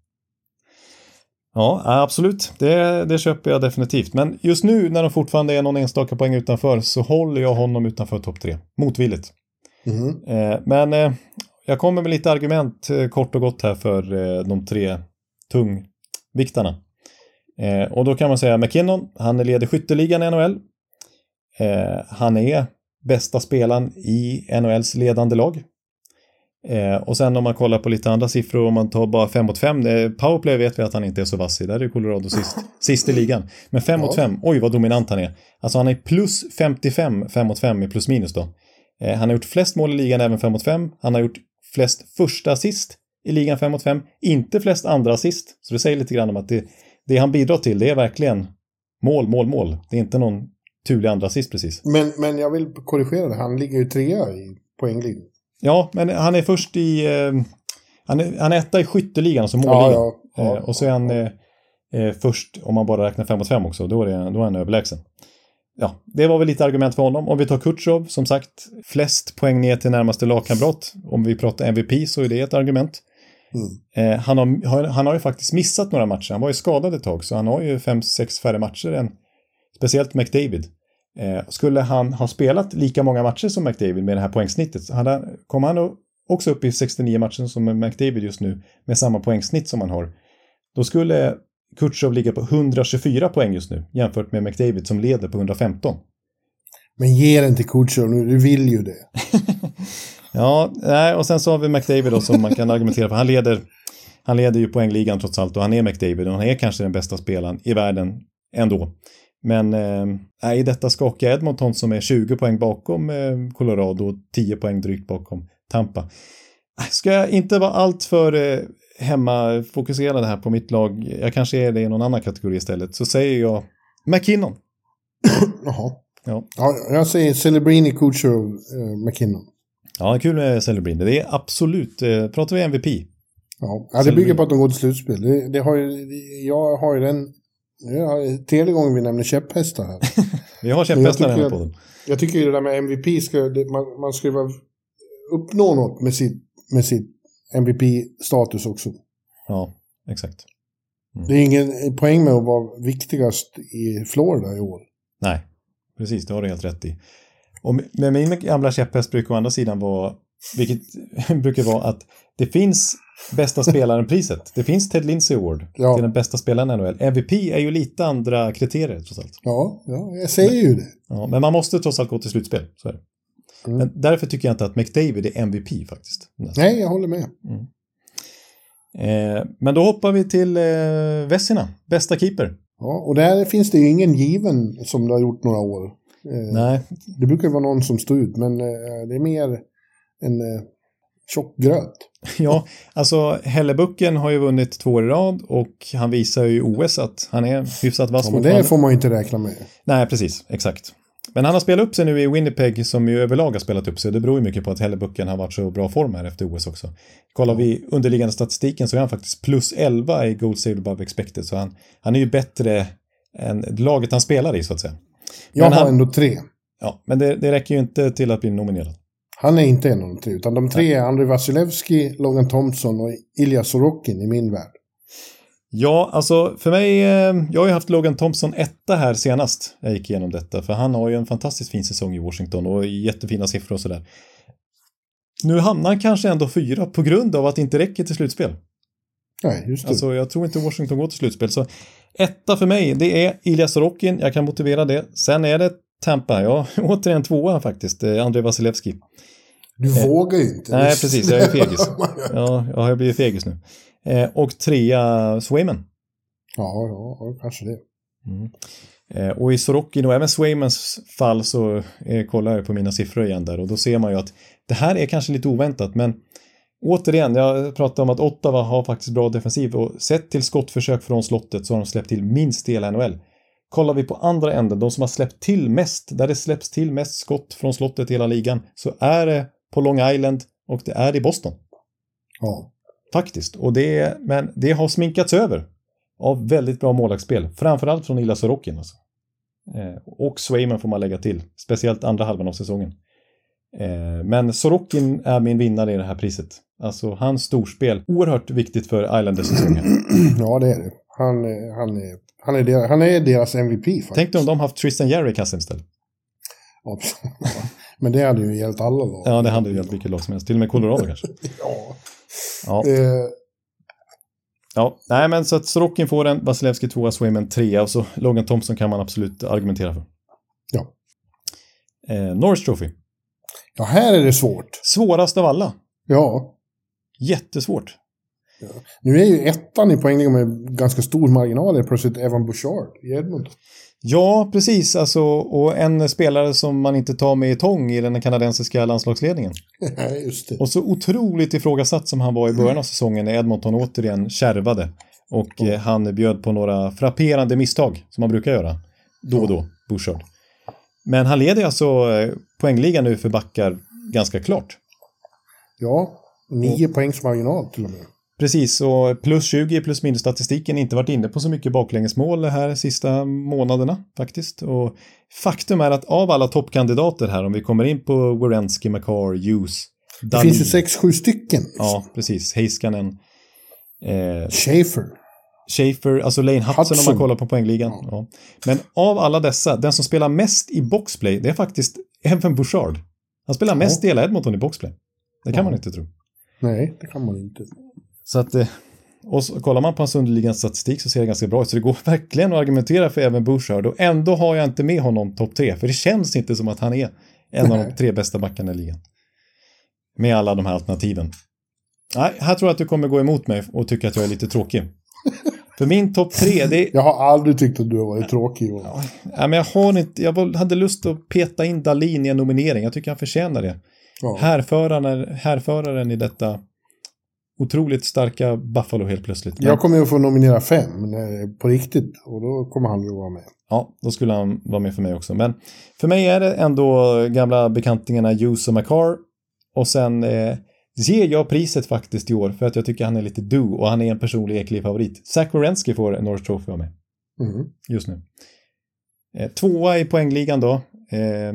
B: Ja, absolut. Det, det köper jag definitivt. Men just nu när de fortfarande är någon enstaka poäng utanför så håller jag honom utanför topp tre. Motvilligt.
C: Mm.
B: Eh, men eh, jag kommer med lite argument eh, kort och gott här för eh, de tre tungviktarna. Eh, och då kan man säga McKinnon, han är leder skytteligan i N H L. Eh, han är bästa spelaren i N H L:s ledande lag. Eh, och sen om man kollar på lite andra siffror, om man tar bara fem mot fem, eh, powerplay vet vi att han inte är så vass i, där är Colorado sist, sist i ligan. Men fem ja. mot fem, oj vad dominant han är. Alltså han är plus femtiofem, fem mot fem i plus minus då. Eh, han har gjort flest mål i ligan även fem mot fem. Han har gjort flest första assist i ligan fem mot fem, inte flest andra assist. Så det säger lite grann om att det, det han bidrar till, det är verkligen mål, mål, mål. Det är inte någon turlig andra assist precis.
C: Men, men jag vill korrigera det, han ligger ju trea i poängligan.
B: Ja, men han är först i... Eh, han, är, han är etta i skytteligan, alltså målligan. Ja, ja, ja, eh, och så är han eh, eh, först, om man bara räknar fem mot fem också, då är, det, då är han överlägsen. Ja, det var väl lite argument för honom. Om vi tar Kucherov, som sagt, flest poäng ner till närmaste lagkamrat. Om vi pratar M V P så är det ett argument.
C: Mm.
B: Eh, han, har, han har ju faktiskt missat några matcher. Han var ju skadad ett tag, så han har ju fem sex färre matcher än speciellt McDavid. Eh, skulle han ha spelat lika många matcher som McDavid med det här poängsnittet, så hade, kom han också upp i sextionio matcher som McDavid just nu med samma poängsnitt som han har. Då skulle Kucherov ligga på hundratjugofyra poäng just nu jämfört med McDavid som leder på hundrafemton.
C: Men ge den till Kucherov nu, du vill ju det.
B: Ja, nej, och sen så har vi McDavid då, som man kan argumentera för. Han leder, han leder ju poängligan trots allt, och han är McDavid och han är kanske den bästa spelaren i världen ändå. Men eh, i detta skakiga Edmonton som är tjugo poäng bakom eh, Colorado och tio poäng drygt bakom Tampa. Ska jag inte vara allt för eh, hemmafokuserad här på mitt lag, jag kanske är det i någon annan kategori istället, så säger jag McKinnon.
C: Jaha.
B: Ja.
C: Ja, jag säger Celebrini, Kucherov, eh, McKinnon.
B: Ja, kul med Celebrini. Det är absolut, eh, pratar vi M V P.
C: Ja, ja det bygger på att de går till slutspel. Det, det har ju, jag har ju den, jag, tredje gången vi nämner käpphästar här.
B: Vi har käpphästar här på den.
C: Jag tycker ju det där med M V P, ska, det, man, man ska vara, uppnå något med sitt, med sitt M V P-status också.
B: Ja, exakt.
C: Mm. Det är ingen poäng med att vara viktigast i Florida i år.
B: Nej, precis, det har du helt rätt i. Och med min gamla käpphäst brukar å andra sidan vara, vilket brukar vara att det finns bästa spelaren-priset. Det finns Ted Lindsay Award ja. till den bästa spelaren i N H L. M V P är ju lite andra kriterier trots allt.
C: Ja, ja jag säger ju det.
B: Ja, men man måste trots allt gå till slutspel, så är det. Mm. Men därför tycker jag inte att McDavid är M V P faktiskt.
C: Nej, jag håller med.
B: Mm. Eh, men då hoppar vi till eh, Vessina, bästa keeper.
C: Ja, och där finns det ju ingen given som det har gjort några år. Eh,
B: Nej.
C: Det brukar vara någon som står ut, men eh, det är mer en eh, tjock gröt.
B: Ja, alltså Hellebucken har ju vunnit två år i rad och han visar ju i O S att han är hyfsat vass.
C: Ja, men det får man ju inte räkna med.
B: Nej, precis, exakt. Men han har spelat upp sig nu i Winnipeg som ju överlag har spelat upp sig. Det beror ju mycket på att Hellebucken har varit så bra form här efter O S också. Kollar vi underliggande statistiken så är han faktiskt plus elva i goal saved above expected. Så han, han är ju bättre än laget han spelar i så att säga.
C: Jag
B: men
C: har
B: han,
C: ändå tre.
B: Ja, men det, det räcker ju inte till att bli nominerad.
C: Han är inte en av de tre, utan de tre är Andrei Vasilevski, Logan Thompson och Ilya Sorokin i min värld.
B: Ja, alltså för mig, jag har ju haft Logan Thompson etta här senast jag gick igenom detta. För han har ju en fantastiskt fin säsong i Washington och jättefina siffror och sådär. Nu hamnar han kanske ändå fyra på grund av att det inte räcker till slutspel.
C: Nej, just det.
B: Alltså jag tror inte Washington går till slutspel. Så etta för mig, det är Ilya Sorokin. Jag kan motivera det. Sen är det Tampa. Ja, återigen tvåa faktiskt. Andrei Vasilevski.
C: Du eh, vågar ju inte.
B: Nej, precis. Jag är fegis. Ja, jag har blivit fegis nu. Eh, och trea Swayman.
C: Ja, ja, kanske det.
B: Mm. Eh, och i Sorokin och även Swaymans fall så eh, kollar jag på mina siffror igen där. Och då ser man ju att det här är kanske lite oväntat. Men återigen, jag pratade om att Ottawa har faktiskt bra defensiv. Och sett till skottförsök från slottet så har de släppt till minst i hela N H L. Kollar vi på andra änden, de som har släppt till mest, där det släpps till mest skott från slottet i hela ligan, så är det på Long Island och det är i Boston.
C: Ja.
B: Faktiskt. Och det, men det har sminkats över av väldigt bra målvaktsspel. Framförallt från Ilya Sorokin. Alltså. Eh, och Swayman får man lägga till. Speciellt andra halvan av säsongen. Eh, men Sorokin är min vinnare i det här priset. Alltså hans storspel. Oerhört viktigt för Islanders-säsongen.
C: Ja, det är det. Han, han, är, han, är, deras, han är deras M V P faktiskt.
B: Tänk dig om de haft Tristan Jarry i kassen istället.
C: Ja, men det hade ju hjälpt alla lag.
B: Ja, det hade ju hjälpt vilket lag som helst. Till och med Colorado kanske.
C: Ja.
B: Ja.
C: Eh.
B: Ja, nej men så att Sorokin får en, Vasilevski tvåa, Swayman trea och så Logan Thompson kan man absolut argumentera för.
C: Ja.
B: Eh, Norris Trophy.
C: Ja, här är det svårt.
B: Svårast av alla.
C: Ja.
B: Jättesvårt.
C: Ja. Nu är ju ettan i poängligan med ganska stor marginal plötsligt Evan Bouchard i Edmonton.
B: Ja, precis. Alltså, och en spelare som man inte tar med i tång i den kanadensiska landslagsledningen.
C: Ja, just det.
B: Och så otroligt ifrågasatt som han var i början av säsongen när Edmonton återigen kärvade. Och mm. eh, han bjöd på några frapperande misstag som man brukar göra. Då och då, Bouchard. Men han leder alltså eh, poängligan nu för backar ganska klart.
C: Ja, nio och, poängs marginal till och med.
B: Precis, och plus tjugo plus minus statistiken inte varit inne på så mycket baklängesmål här sista månaderna faktiskt. Och faktum är att av alla toppkandidater här, om vi kommer in på Werenski, Makar, Hughes,
C: det Dahlin, finns ju sex, sju stycken.
B: Ja, precis. Heiskanen. Eh,
C: Schaefer.
B: Schaefer, alltså Lane Hudson, Hudson om man kollar på poängligan. Ja. Ja. Men av alla dessa, den som spelar mest i boxplay, det är faktiskt Evan Bouchard. Han spelar ja. mest i hela Edmonton i boxplay. Det kan ja. man inte tro.
C: Nej, det kan man inte.
B: Så att, och så, kollar man på hans underliggande statistik så ser det ganska bra ut. Så det går verkligen att argumentera för Evan Bouchard. Och ändå har jag inte med honom topp tre. För det känns inte som att han är en Nej. av de tre bästa backarna i ligan. Med alla de här alternativen. Nej, här tror jag att du kommer gå emot mig och tycka att jag är lite tråkig. För min topp tre, det...
C: Jag har aldrig tyckt att du har varit tråkig. Och...
B: Ja, men jag, har inte, jag hade lust att peta in Dahlin i en nominering. Jag tycker han förtjänar det. Ja. Härföraren, härföraren i detta otroligt starka Buffalo helt plötsligt. Men,
C: jag kommer ju att få nominera fem på riktigt och då kommer han ju vara med.
B: Ja, då skulle han vara med för mig också. Men för mig är det ändå gamla bekantingarna Hughes och McCarr. Och sen eh, ger jag priset faktiskt i år för att jag tycker han är lite do och han är en personlig eklig favorit. Zach Werenski får en Norris Trophy av mig.
C: Mm.
B: Just nu. Eh, tvåa i poängligan då. Eh,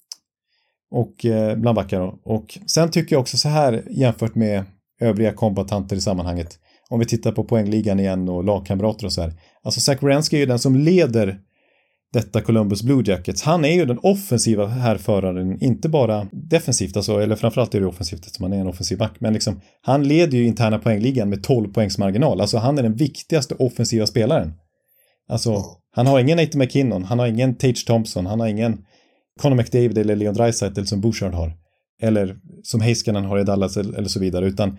B: och eh, bland backar då. Och sen tycker jag också så här jämfört med övriga kombatanter i sammanhanget. Om vi tittar på poängligan igen och lagkamrater och så här. Alltså Zach Werenski är ju den som leder detta Columbus Blue Jackets. Han är ju den offensiva härföraren, inte bara defensivt, alltså, eller framförallt är det offensivt eftersom han är en offensiv back, men liksom, han leder ju interna poängligan med tolv poängs marginal. Alltså han är den viktigaste offensiva spelaren. Alltså, han har ingen Nathan McKinnon, han har ingen Tage Thompson, han har ingen Connor McDavid eller Leon Draisaitl som Bouchard har. Eller som Heiskanen har i Dallas eller så vidare, utan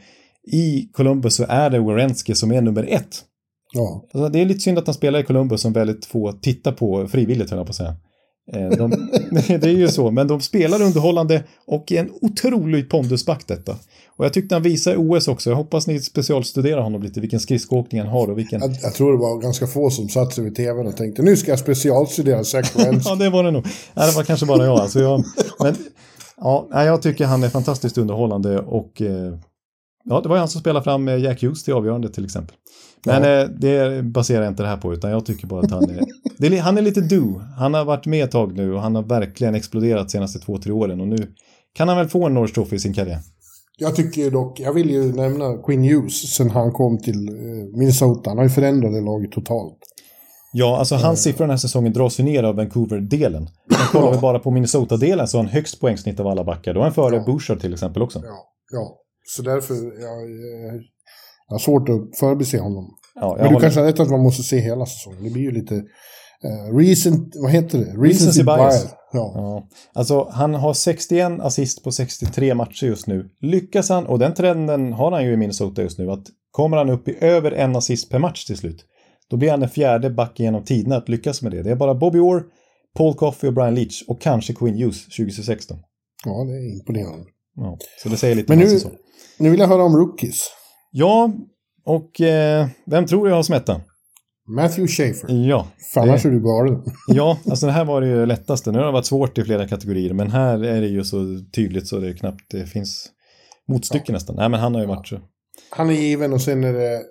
B: i Columbus så är det Werenski som är nummer ett.
C: Ja.
B: Alltså, det är lite synd att han spelar i Columbus som väldigt få tittar på frivilligt, höll jag på att säga. De, det är ju så, men de spelar underhållande och är en otrolig pondusback detta. Och jag tyckte han visade i O S också. Jag hoppas ni specialstuderar honom lite, vilken skridskoåkning han har och vilken...
C: Jag, jag tror det var ganska få som satt sig vid tvn och tänkte, nu ska jag specialstudera Zach Werenski.
B: Ja, det var det nog. Nej, det var kanske bara jag. Alltså jag men ja, jag tycker han är fantastiskt underhållande och eh, ja, det var han som spelade fram Jack Hughes till avgörande till exempel. Men ja. eh, det baserar jag inte det här på, utan jag tycker bara att han är, det är han är lite do. Han har varit med ett tag nu och han har verkligen exploderat de senaste två, tre åren och nu kan han väl få en Norris Trophy i sin karriär.
C: Jag tycker dock, jag vill ju nämna Quinn Hughes sen han kom till Minnesota. Han har ju förändrat det laget totalt.
B: Ja, alltså hans uh. siffror den här säsongen dras ju ner av Vancouver-delen. Men kollar vi bara på Minnesota-delen så har han högst poängsnitt av alla backar. Då är han före ja. Bouchard till exempel också.
C: Ja, ja. Så därför jag, jag har svårt att förbise honom.
B: Ja,
C: men du kanske har rätt att man måste se hela säsongen. Det blir ju lite uh, recent, vad heter det? Recency,
B: Recency bias. bias.
C: Ja.
B: Ja. Alltså han har sextioen assist på sextiotre matcher just nu. Lyckas han, och den trenden har han ju i Minnesota just nu, att kommer han upp i över en assist per match till slut, då blir han den fjärde backen genom tiden att lyckas med det. Det är bara Bobby Orr, Paul Coffey och Brian Leach och kanske Quinn Hughes tjugo sexton.
C: Ja, det är imponerande.
B: Ja, så det säger lite.
C: Men nu, nu vill jag höra om rookies.
B: Ja, och eh, vem tror jag har smätta?
C: Matthew Schaefer.
B: Ja.
C: Fan, annars är du galen.
B: Ja, alltså det här var det ju lättaste. Nu har det varit svårt i flera kategorier, men här är det ju så tydligt så det är knappt det finns motstycke ja. nästan. Nej, men han har ju varit så.
C: Han är given och sen är det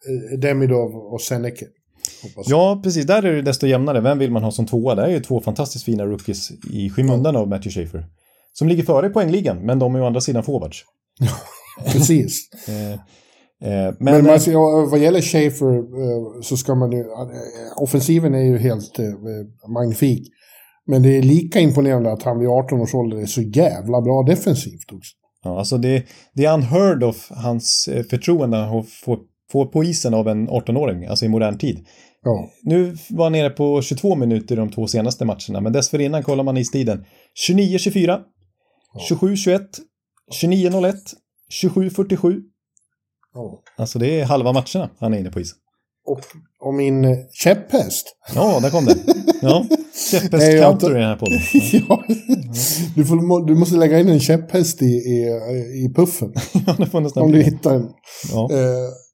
C: Demidov och Seneke.
B: Ja, precis. Där är det desto jämnare. Vem vill man ha som tvåa? Det är ju två fantastiskt fina rookies i skymundan ja. av Matthew Schaefer. Som ligger före i poängligan, men de är ju å andra sidan forwards.
C: Precis.
B: eh, Men,
C: men alltså, vad gäller Schaefer så ska man ju, offensiven är ju helt eh, magnifik, men det är lika imponerande att han vid arton års ålder är så jävla bra defensivt också.
B: Ja, alltså det, det är unheard of hans förtroende att få, få på isen av en arton-åring, alltså i modern tid.
C: Ja.
B: Nu var han nere på tjugotvå minuter de två senaste matcherna, men dessförinnan kollar man istiden tjugonio tjugofyra, ja. tjugosju tjugoett, tjugonio noll ett, tjugosju fyrtiosju.
C: Ja.
B: Alltså det är halva matcherna han är inne på isen.
C: Och, och min käpphäst.
B: Ja, där kom det. Ja, käpphäst counter i den här podden.
C: Ja. Du, får, du måste lägga in en käpphäst i, i, i puffen.
B: Ja, det får nästan
C: om du hittar en.
B: Ja.
C: Eh,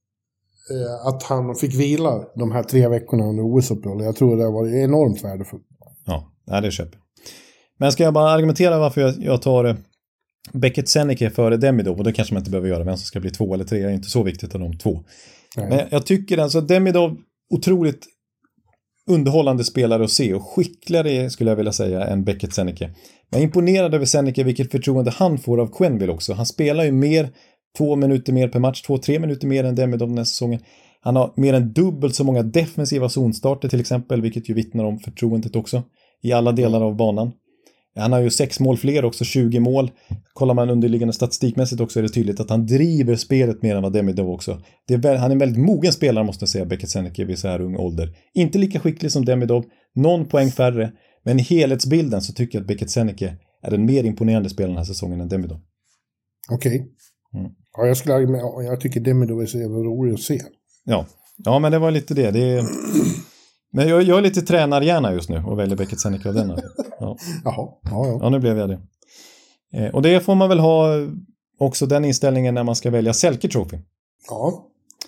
C: eh, att han fick vila de här tre veckorna under O S-uppehållet. Jag tror det var enormt värdefullt.
B: Ja, det köper. Men ska jag bara argumentera varför jag, jag tar Beckett Seneke före Demidov, och det kanske man inte behöver göra, vem som ska bli två eller tre är inte så viktigt av de två. Nej. Men jag tycker alltså Demidov otroligt underhållande spelare att se och skickligare skulle jag vilja säga än Beckett Seneke. Jag är imponerad över Seneke vilket förtroende han får av Quenneville också. Han spelar ju mer, två minuter mer per match, två, tre minuter mer än Demidov den här säsongen. Han har mer än dubbelt så många defensiva zonstarter till exempel, vilket ju vittnar om förtroendet också i alla delar av banan. Han har ju sex mål fler också, tjugo mål. Kollar man underliggande statistikmässigt också är det tydligt att han driver spelet mer än vad Demidov också. Det är, han är en väldigt mogen spelare måste jag säga, Beckett Seneke vid så här ung ålder. Inte lika skicklig som Demidov, någon poäng färre. Men i helhetsbilden så tycker jag att Beckett Seneke är en mer imponerande spelare den här säsongen än Demidov.
C: Okej. Okay. Mm. Ja, jag, skulle, jag tycker Demidov är så jävla rolig att se.
B: Ja. Ja, men det var lite det. Det är... Men jag, jag är lite tränarhjärna just nu och väljer Beckett Seneke av denna. Ja.
C: Jaha, ja, ja.
B: Ja, nu blev jag det. Eh, och det får man väl ha också den inställningen när man ska välja Selke Trophy.
C: Ja.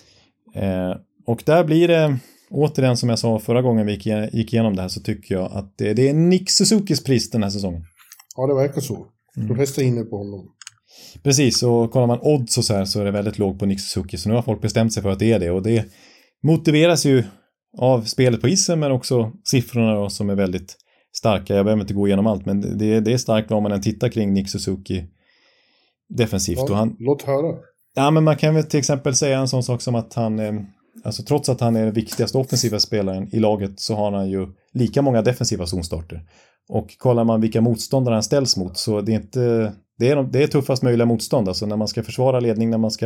B: Eh, och där blir det, återigen som jag sa förra gången vi gick, gick igenom det här, så tycker jag att det, det är Nick Suzukis pris den här säsongen.
C: Ja, det verkar så.
B: Mm.
C: De flesta är inne på honom.
B: Precis, och kollar man odds och så här så är det väldigt lågt på Nick Suzuki. Så nu har folk bestämt sig för att det är det. Och det motiveras ju av spelet på isen, men också siffrorna då, som är väldigt starka. Jag behöver inte gå igenom allt, men det, det är starkt vad man än tittar kring Nick Suzuki defensivt.
C: Ja,
B: och han,
C: låt höra.
B: Ja, men man kan väl till exempel säga en sån sak som att han, eh, alltså trots att han är den viktigaste offensiva spelaren i laget, så har han ju lika många defensiva zonstarter. Och kollar man vilka motståndare han ställs mot, så det är inte, det är, det är tuffast möjliga motstånd. Alltså när man ska försvara ledning, när man ska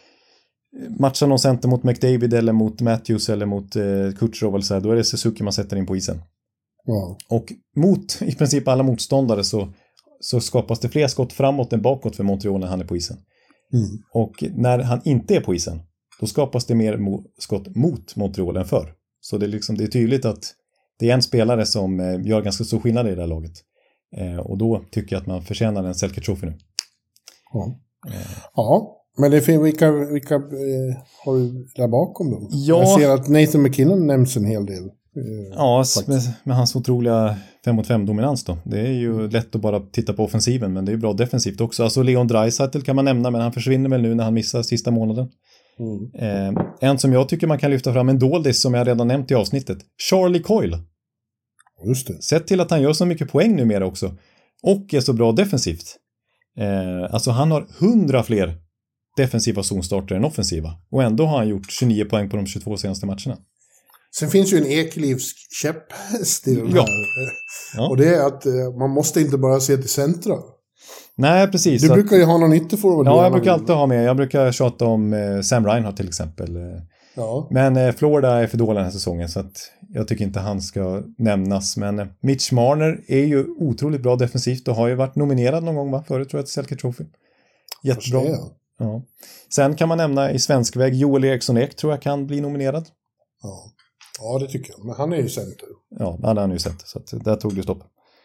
B: matcha någon center mot McDavid eller mot Matthews eller mot eh, Kutjerov eller så här, då är det Suzuki man sätter in på isen.
C: Ja.
B: Och mot i princip alla motståndare så, så skapas det fler skott framåt än bakåt för Montreal när han är på isen.
C: Mm.
B: Och när han inte är på isen, då skapas det mer mo- skott mot Montreal än för. Så det är, liksom, det är tydligt att det är en spelare som eh, gör ganska stor skillnad i det här laget. Eh, och då tycker jag att man förtjänar en Selke Trophy nu.
C: Ja, eh. ja. Men det finns, vilka, vilka eh, har du där bakom då?
B: Ja.
C: Jag ser att Nathan McKinnon nämns en hel del. Eh,
B: ja, med, med hans otroliga fem mot fem dominans då. Det är ju lätt att bara titta på offensiven, men det är ju bra defensivt också. Alltså Leon Draisaitl kan man nämna, men han försvinner väl nu när han missar sista månaden. Mm. Eh, en som jag tycker man kan lyfta fram, en doldis som jag redan nämnt i avsnittet. Charlie Coyle.
C: Just det.
B: Sett till att han gör så mycket poäng numera också. Och är så bra defensivt. Eh, alltså han har hundra fler defensiva zonstarter än offensiva. Och ändå har han gjort tjugonio poäng på de tjugotvå senaste matcherna.
C: Sen finns ju en Ekelivsk käpphäst i den
B: ja.
C: här.
B: Ja.
C: Och det är att eh, man måste inte bara se till centra.
B: Nej, precis.
C: Du
B: så
C: brukar
B: att,
C: ju ha någon ytterforward.
B: Ja, jag brukar alltid ha med. Jag brukar tjata om eh, Sam Reinhardt till exempel.
C: Ja.
B: Men eh, Florida är för dålig den här säsongen, så att jag tycker inte han ska nämnas. Men eh, Mitch Marner är ju otroligt bra defensivt och har ju varit nominerad någon gång va? Förut tror jag till Selke Trophy. Jättebra. Ja. Sen kan man nämna i svenskväg Joel Eriksson-Ek tror jag kan bli nominerad.
C: Ja. Ja, det tycker jag. Men han är ju center.
B: Ja, det har han ju sett. Så att där tog det stopp.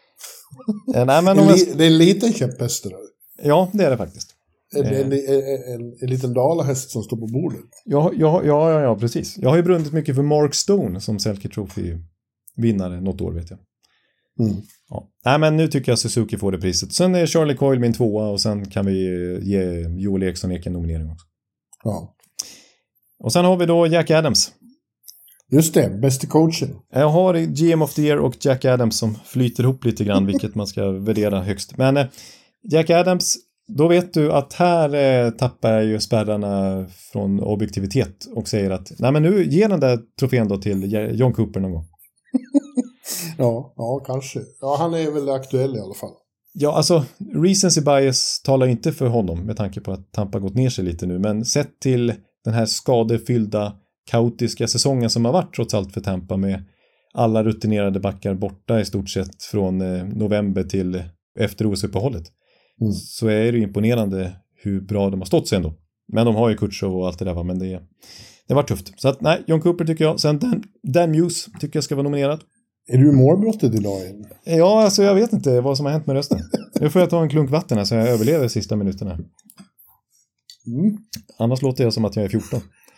B: Nej, men
C: en li- det är en liten käpphäst där.
B: Ja, det är det faktiskt.
C: En, en, en, en, en liten dalahäst som står på bordet.
B: Ja, ja, ja, ja, ja, precis. Jag har ju brunnit mycket för Mark Stone som Selke Trophy-vinnare något år, vet jag.
C: Mm.
B: Ja. Nej, men nu tycker jag Suzuki får det priset. Sen är Charlie Coyle min tvåa och sen kan vi ge Joel Eriksson-Ek en nominering också.
C: Ja.
B: Och sen har vi då Jack Adams.
C: Just det, bästa coachen.
B: Jag har G M of the Year och Jack Adams som flyter ihop lite grann, vilket man ska värdera högst. Men eh, Jack Adams, då vet du att här eh, tappar jag ju spärrarna från objektivitet och säger att nej men nu ger den där trofén då till John Cooper någon gång.
C: ja, ja, kanske. Ja, han är väl aktuell i alla fall.
B: Ja, alltså recency bias talar inte för honom med tanke på att Tampa gått ner sig lite nu, men sett till den här skadefyllda kaotiska säsongen som har varit trots allt för Tampa med alla rutinerade backar borta i stort sett från eh, november till efter O S-uppehållet. Mm. Så är det imponerande hur bra de har stått sig ändå. Men de har ju Kutjerov och allt det där va, men det, det var tufft. Så att nej, John Cooper tycker jag. Sen Dan, Dan Muse tycker jag ska vara nominerad.
C: Är du målbrottet idag?
B: Ja, alltså jag vet inte vad som har hänt med rösten. Nu får jag ta en klunk vatten här så jag överlever sista minuterna. Mm. Annars låter jag som att jag är fjorton.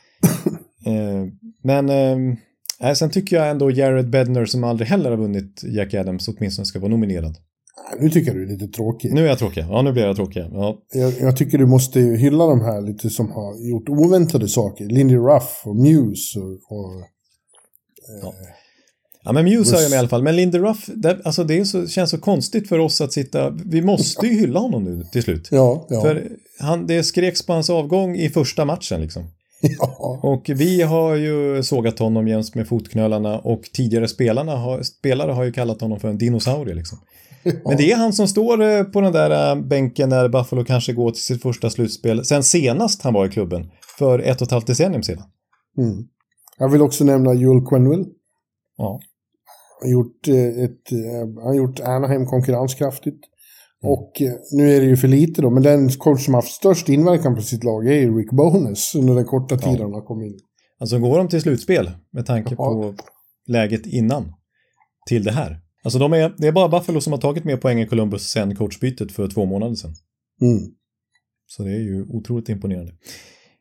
B: eh, men eh, sen tycker jag ändå Jared Bednar som aldrig heller har vunnit Jack Adams åtminstone ska vara nominerad.
C: Nu tycker jag du är lite tråkig.
B: Nu är jag tråkig. Ja, nu blir jag tråkig. Ja.
C: Jag, jag tycker du måste hylla de här lite som har gjort oväntade saker. Lindy Ruff och Muse och... och
B: eh, ja. ja, men Muse har jag med i alla fall. Men Lindy Ruff, det, alltså det är så, känns så konstigt för oss att sitta... Vi måste ju hylla honom nu till slut.
C: Ja, ja.
B: För han, det skreks på hans avgång i första matchen liksom.
C: Ja.
B: Och vi har ju sågat honom jäms med fotknölarna och tidigare spelarna har, spelare har ju kallat honom för en dinosaurie liksom. Ja. Men det är han som står på den där bänken när Buffalo kanske går till sitt första slutspel sen senast han var i klubben för ett och ett halvt decennium sedan.
C: Mm. Jag vill också nämna Joel Quenneville.
B: Ja.
C: Han har gjort, ett, han har gjort Anaheim konkurrenskraftigt. Mm. Och nu är det ju för lite då, men den coach som har haft störst inverkan på sitt lag är ju Rick Bowness under den korta tiden han har kommit in.
B: Alltså går de till slutspel med tanke
C: ja.
B: på läget innan till det här? Alltså de är, det är bara Buffalo som har tagit mer poäng än Columbus sen coachbytet för två månader sedan.
C: Mm.
B: Så det är ju otroligt imponerande.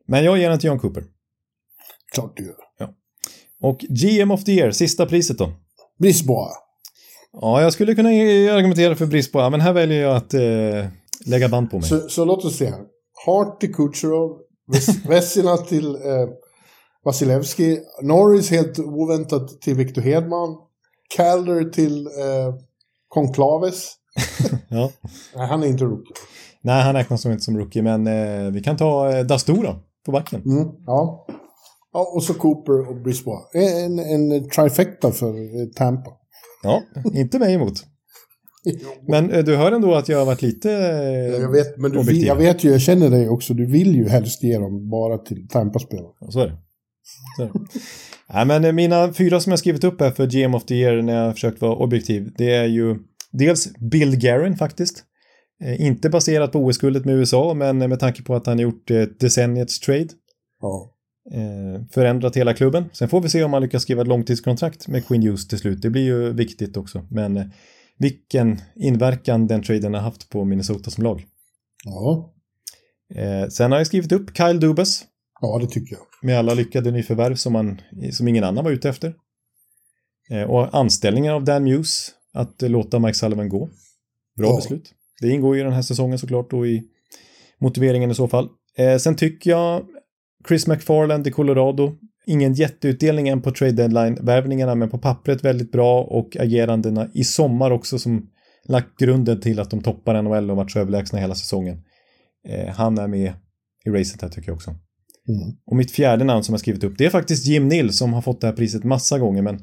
B: Men jag ger den till John Cooper.
C: Klart du gör.
B: Ja. Och G M of the Year, sista priset då?
C: Brisbois.
B: Ja, jag skulle kunna argumentera för Brisbois, men här väljer jag att eh, lägga band på mig.
C: Så, så låt oss se här. Hart till Kucherov, Vessina till eh, Vasilevski, Norris helt oväntat till Victor Hedman, Calder till eh, Conclaves.
B: Ja.
C: Nej, han är inte rookie.
B: Nej, han räknas som inte som rookie, men eh, vi kan ta eh, Dastura på backen.
C: Mm, ja. Ja, och så Cooper och Brisbois. En, en trifecta för eh, Tampa.
B: Ja, inte mig emot. Men eh, du hör ändå att jag har varit lite eh,
C: jag vet, men du
B: objektiv.
C: vill, jag vet ju, jag känner dig också. Du vill ju helst ge dem bara till Tampa-spelare.
B: Ja, så är det. Så är det. Nej, men eh, mina fyra som jag skrivit upp här för G M of the Year när jag försökt vara objektiv, det är ju dels Bill Guerin faktiskt. Eh, inte baserat på O S-guldet med U S A, men med tanke på att han gjort ett eh, decenniets trade.
C: Ja.
B: Eh, förändrat hela klubben. Sen får vi se om han lyckas skriva ett långtidskontrakt med Quinn Hughes till slut. Det blir ju viktigt också. Men eh, vilken inverkan den traden har haft på Minnesota som lag.
C: Ja.
B: Eh, sen har jag skrivit upp Kyle Dubas.
C: Ja, det tycker jag.
B: Med alla lyckade nyförvärv som, man, som ingen annan var ute efter. Eh, och anställningen av Dan Muse. Att eh, låta Mike Sullivan gå. Bra
C: ja.
B: beslut. Det ingår ju den här säsongen såklart och i motiveringen i så fall. Eh, sen tycker jag Chris McFarland i Colorado. Ingen jätteutdelning än på trade deadline-värvningarna, men på pappret väldigt bra och agerandena i sommar också som lagt grunden till att de toppar N H L och varit så överlägsna hela säsongen. Eh, han är med i racet här tycker jag också.
C: Mm.
B: Och mitt fjärde namn som jag skrivit upp, det är faktiskt Jim Nill som har fått det här priset massa gånger, men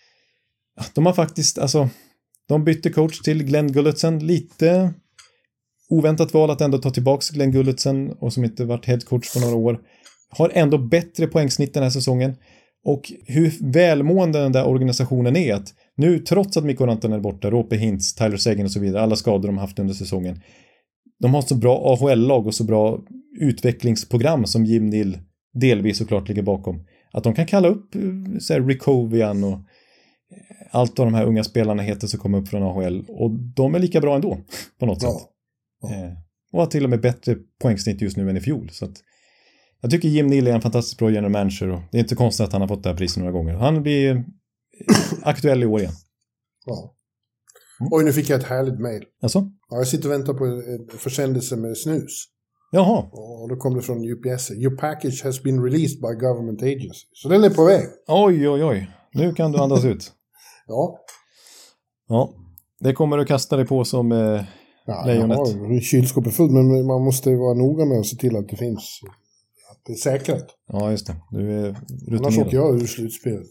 B: de har faktiskt, alltså de bytte coach till Glenn Gulletsen, lite oväntat val att ändå ta tillbaka Glenn Gulletsen och som inte varit headcoach på några år. Har ändå bättre poängsnitt den här säsongen. Och hur välmående den där organisationen är att nu, trots att Mikko Rantanen är borta, Roope Hintz, Tyler Seguin och så vidare, alla skador de haft under säsongen, de har så bra A H L-lag och så bra utvecklingsprogram som Jim Nill delvis såklart ligger bakom. Att de kan kalla upp så här, Rick Hovian och allt vad de här unga spelarna heter som kommer upp från A H L. Och de är lika bra ändå, på något
C: ja.
B: sätt.
C: Ja.
B: Eh, och har till och med bättre poängsnitt just nu än i fjol. Så att jag tycker Jim Nill är en fantastiskt bra general manager och det är inte konstigt att han har fått det här priset några gånger. Han blir aktuell i år igen.
C: Ja. Oj, nu fick jag ett härligt mejl.
B: Alltså?
C: Ja, jag sitter och väntar på en försändelse med snus.
B: Jaha.
C: Och då kom det från U P S. Your package has been released by government agency. Så den är på väg.
B: Oj, oj, oj. Nu kan du andas ut.
C: Ja.
B: Ja. Det kommer du kasta dig på som eh,
C: ja,
B: lejonet.
C: Ja, kylskåpet är fullt, men man måste vara noga med att se till att det finns. Att det är säkrat.
B: Ja, just det. Du är rutinerad.
C: Annars åker jag ur slutspelet.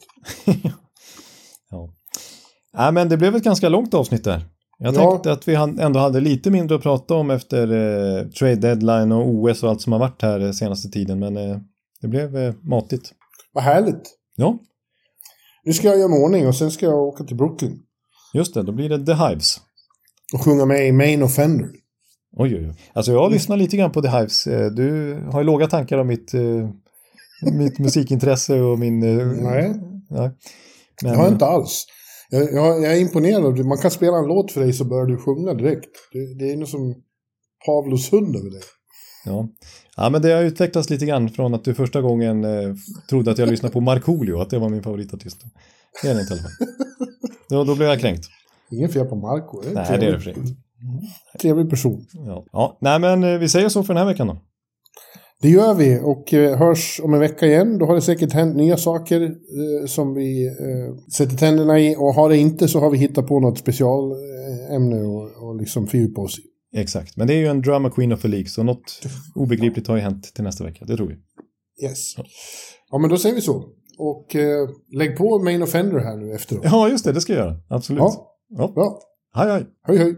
B: Ja. Nej, men det blev ett ganska långt avsnitt där. Jag
C: ja.
B: tänkte att vi ändå hade lite mindre att prata om efter eh, trade deadline och O S och allt som har varit här eh, senaste tiden. Men eh, det blev eh, matigt.
C: Vad härligt.
B: Ja.
C: Nu ska jag göra en ordning och sen ska jag åka till Brooklyn.
B: Just det, då blir det The Hives.
C: Och sjunga med i Main Offender.
B: Oj, oj, oj. Alltså jag har lyssnat lite grann på The Hives. Du har ju låga tankar om mitt, eh, mitt musikintresse och min... Eh,
C: nej.
B: nej. Men,
C: jag har inte alls. Jag, jag, jag är imponerad. Man kan spela en låt för dig så börjar du sjunga direkt. Det, det är något som Pavlos hund över det.
B: Ja. Ja, men det har utvecklats lite grann från att du första gången eh, trodde att jag lyssnade på Markoolio, att det var min favoritartist. Det är det inte i alla fall. Då, då blev jag kränkt.
C: Ingen fel på Marco. Det
B: nej, det är det för inte.
C: Trevlig person.
B: Ja. Ja, nej men vi säger så för den här veckan då.
C: Det gör vi och eh, hörs om en vecka igen. Då har det säkert hänt nya saker eh, som vi eh, sätter tänderna i. Och har det inte så har vi hittat på något specialämne och, och liksom fördjupa oss i.
B: Exakt, men det är ju en drama queen of the league, så något obegripligt har ju hänt till nästa vecka, det tror vi.
C: Yes. Ja, men då säger vi så. Och eh, lägg på Main Offender här nu efteråt.
B: Ja, just det, det ska jag göra. Absolut.
C: Ja,
B: ja.
C: Bra.
B: Hej, hej.
C: Hej, hej.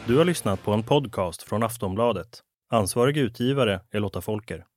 D: Du har lyssnat på en podcast från Aftonbladet. Ansvarig utgivare är Lotta Folker.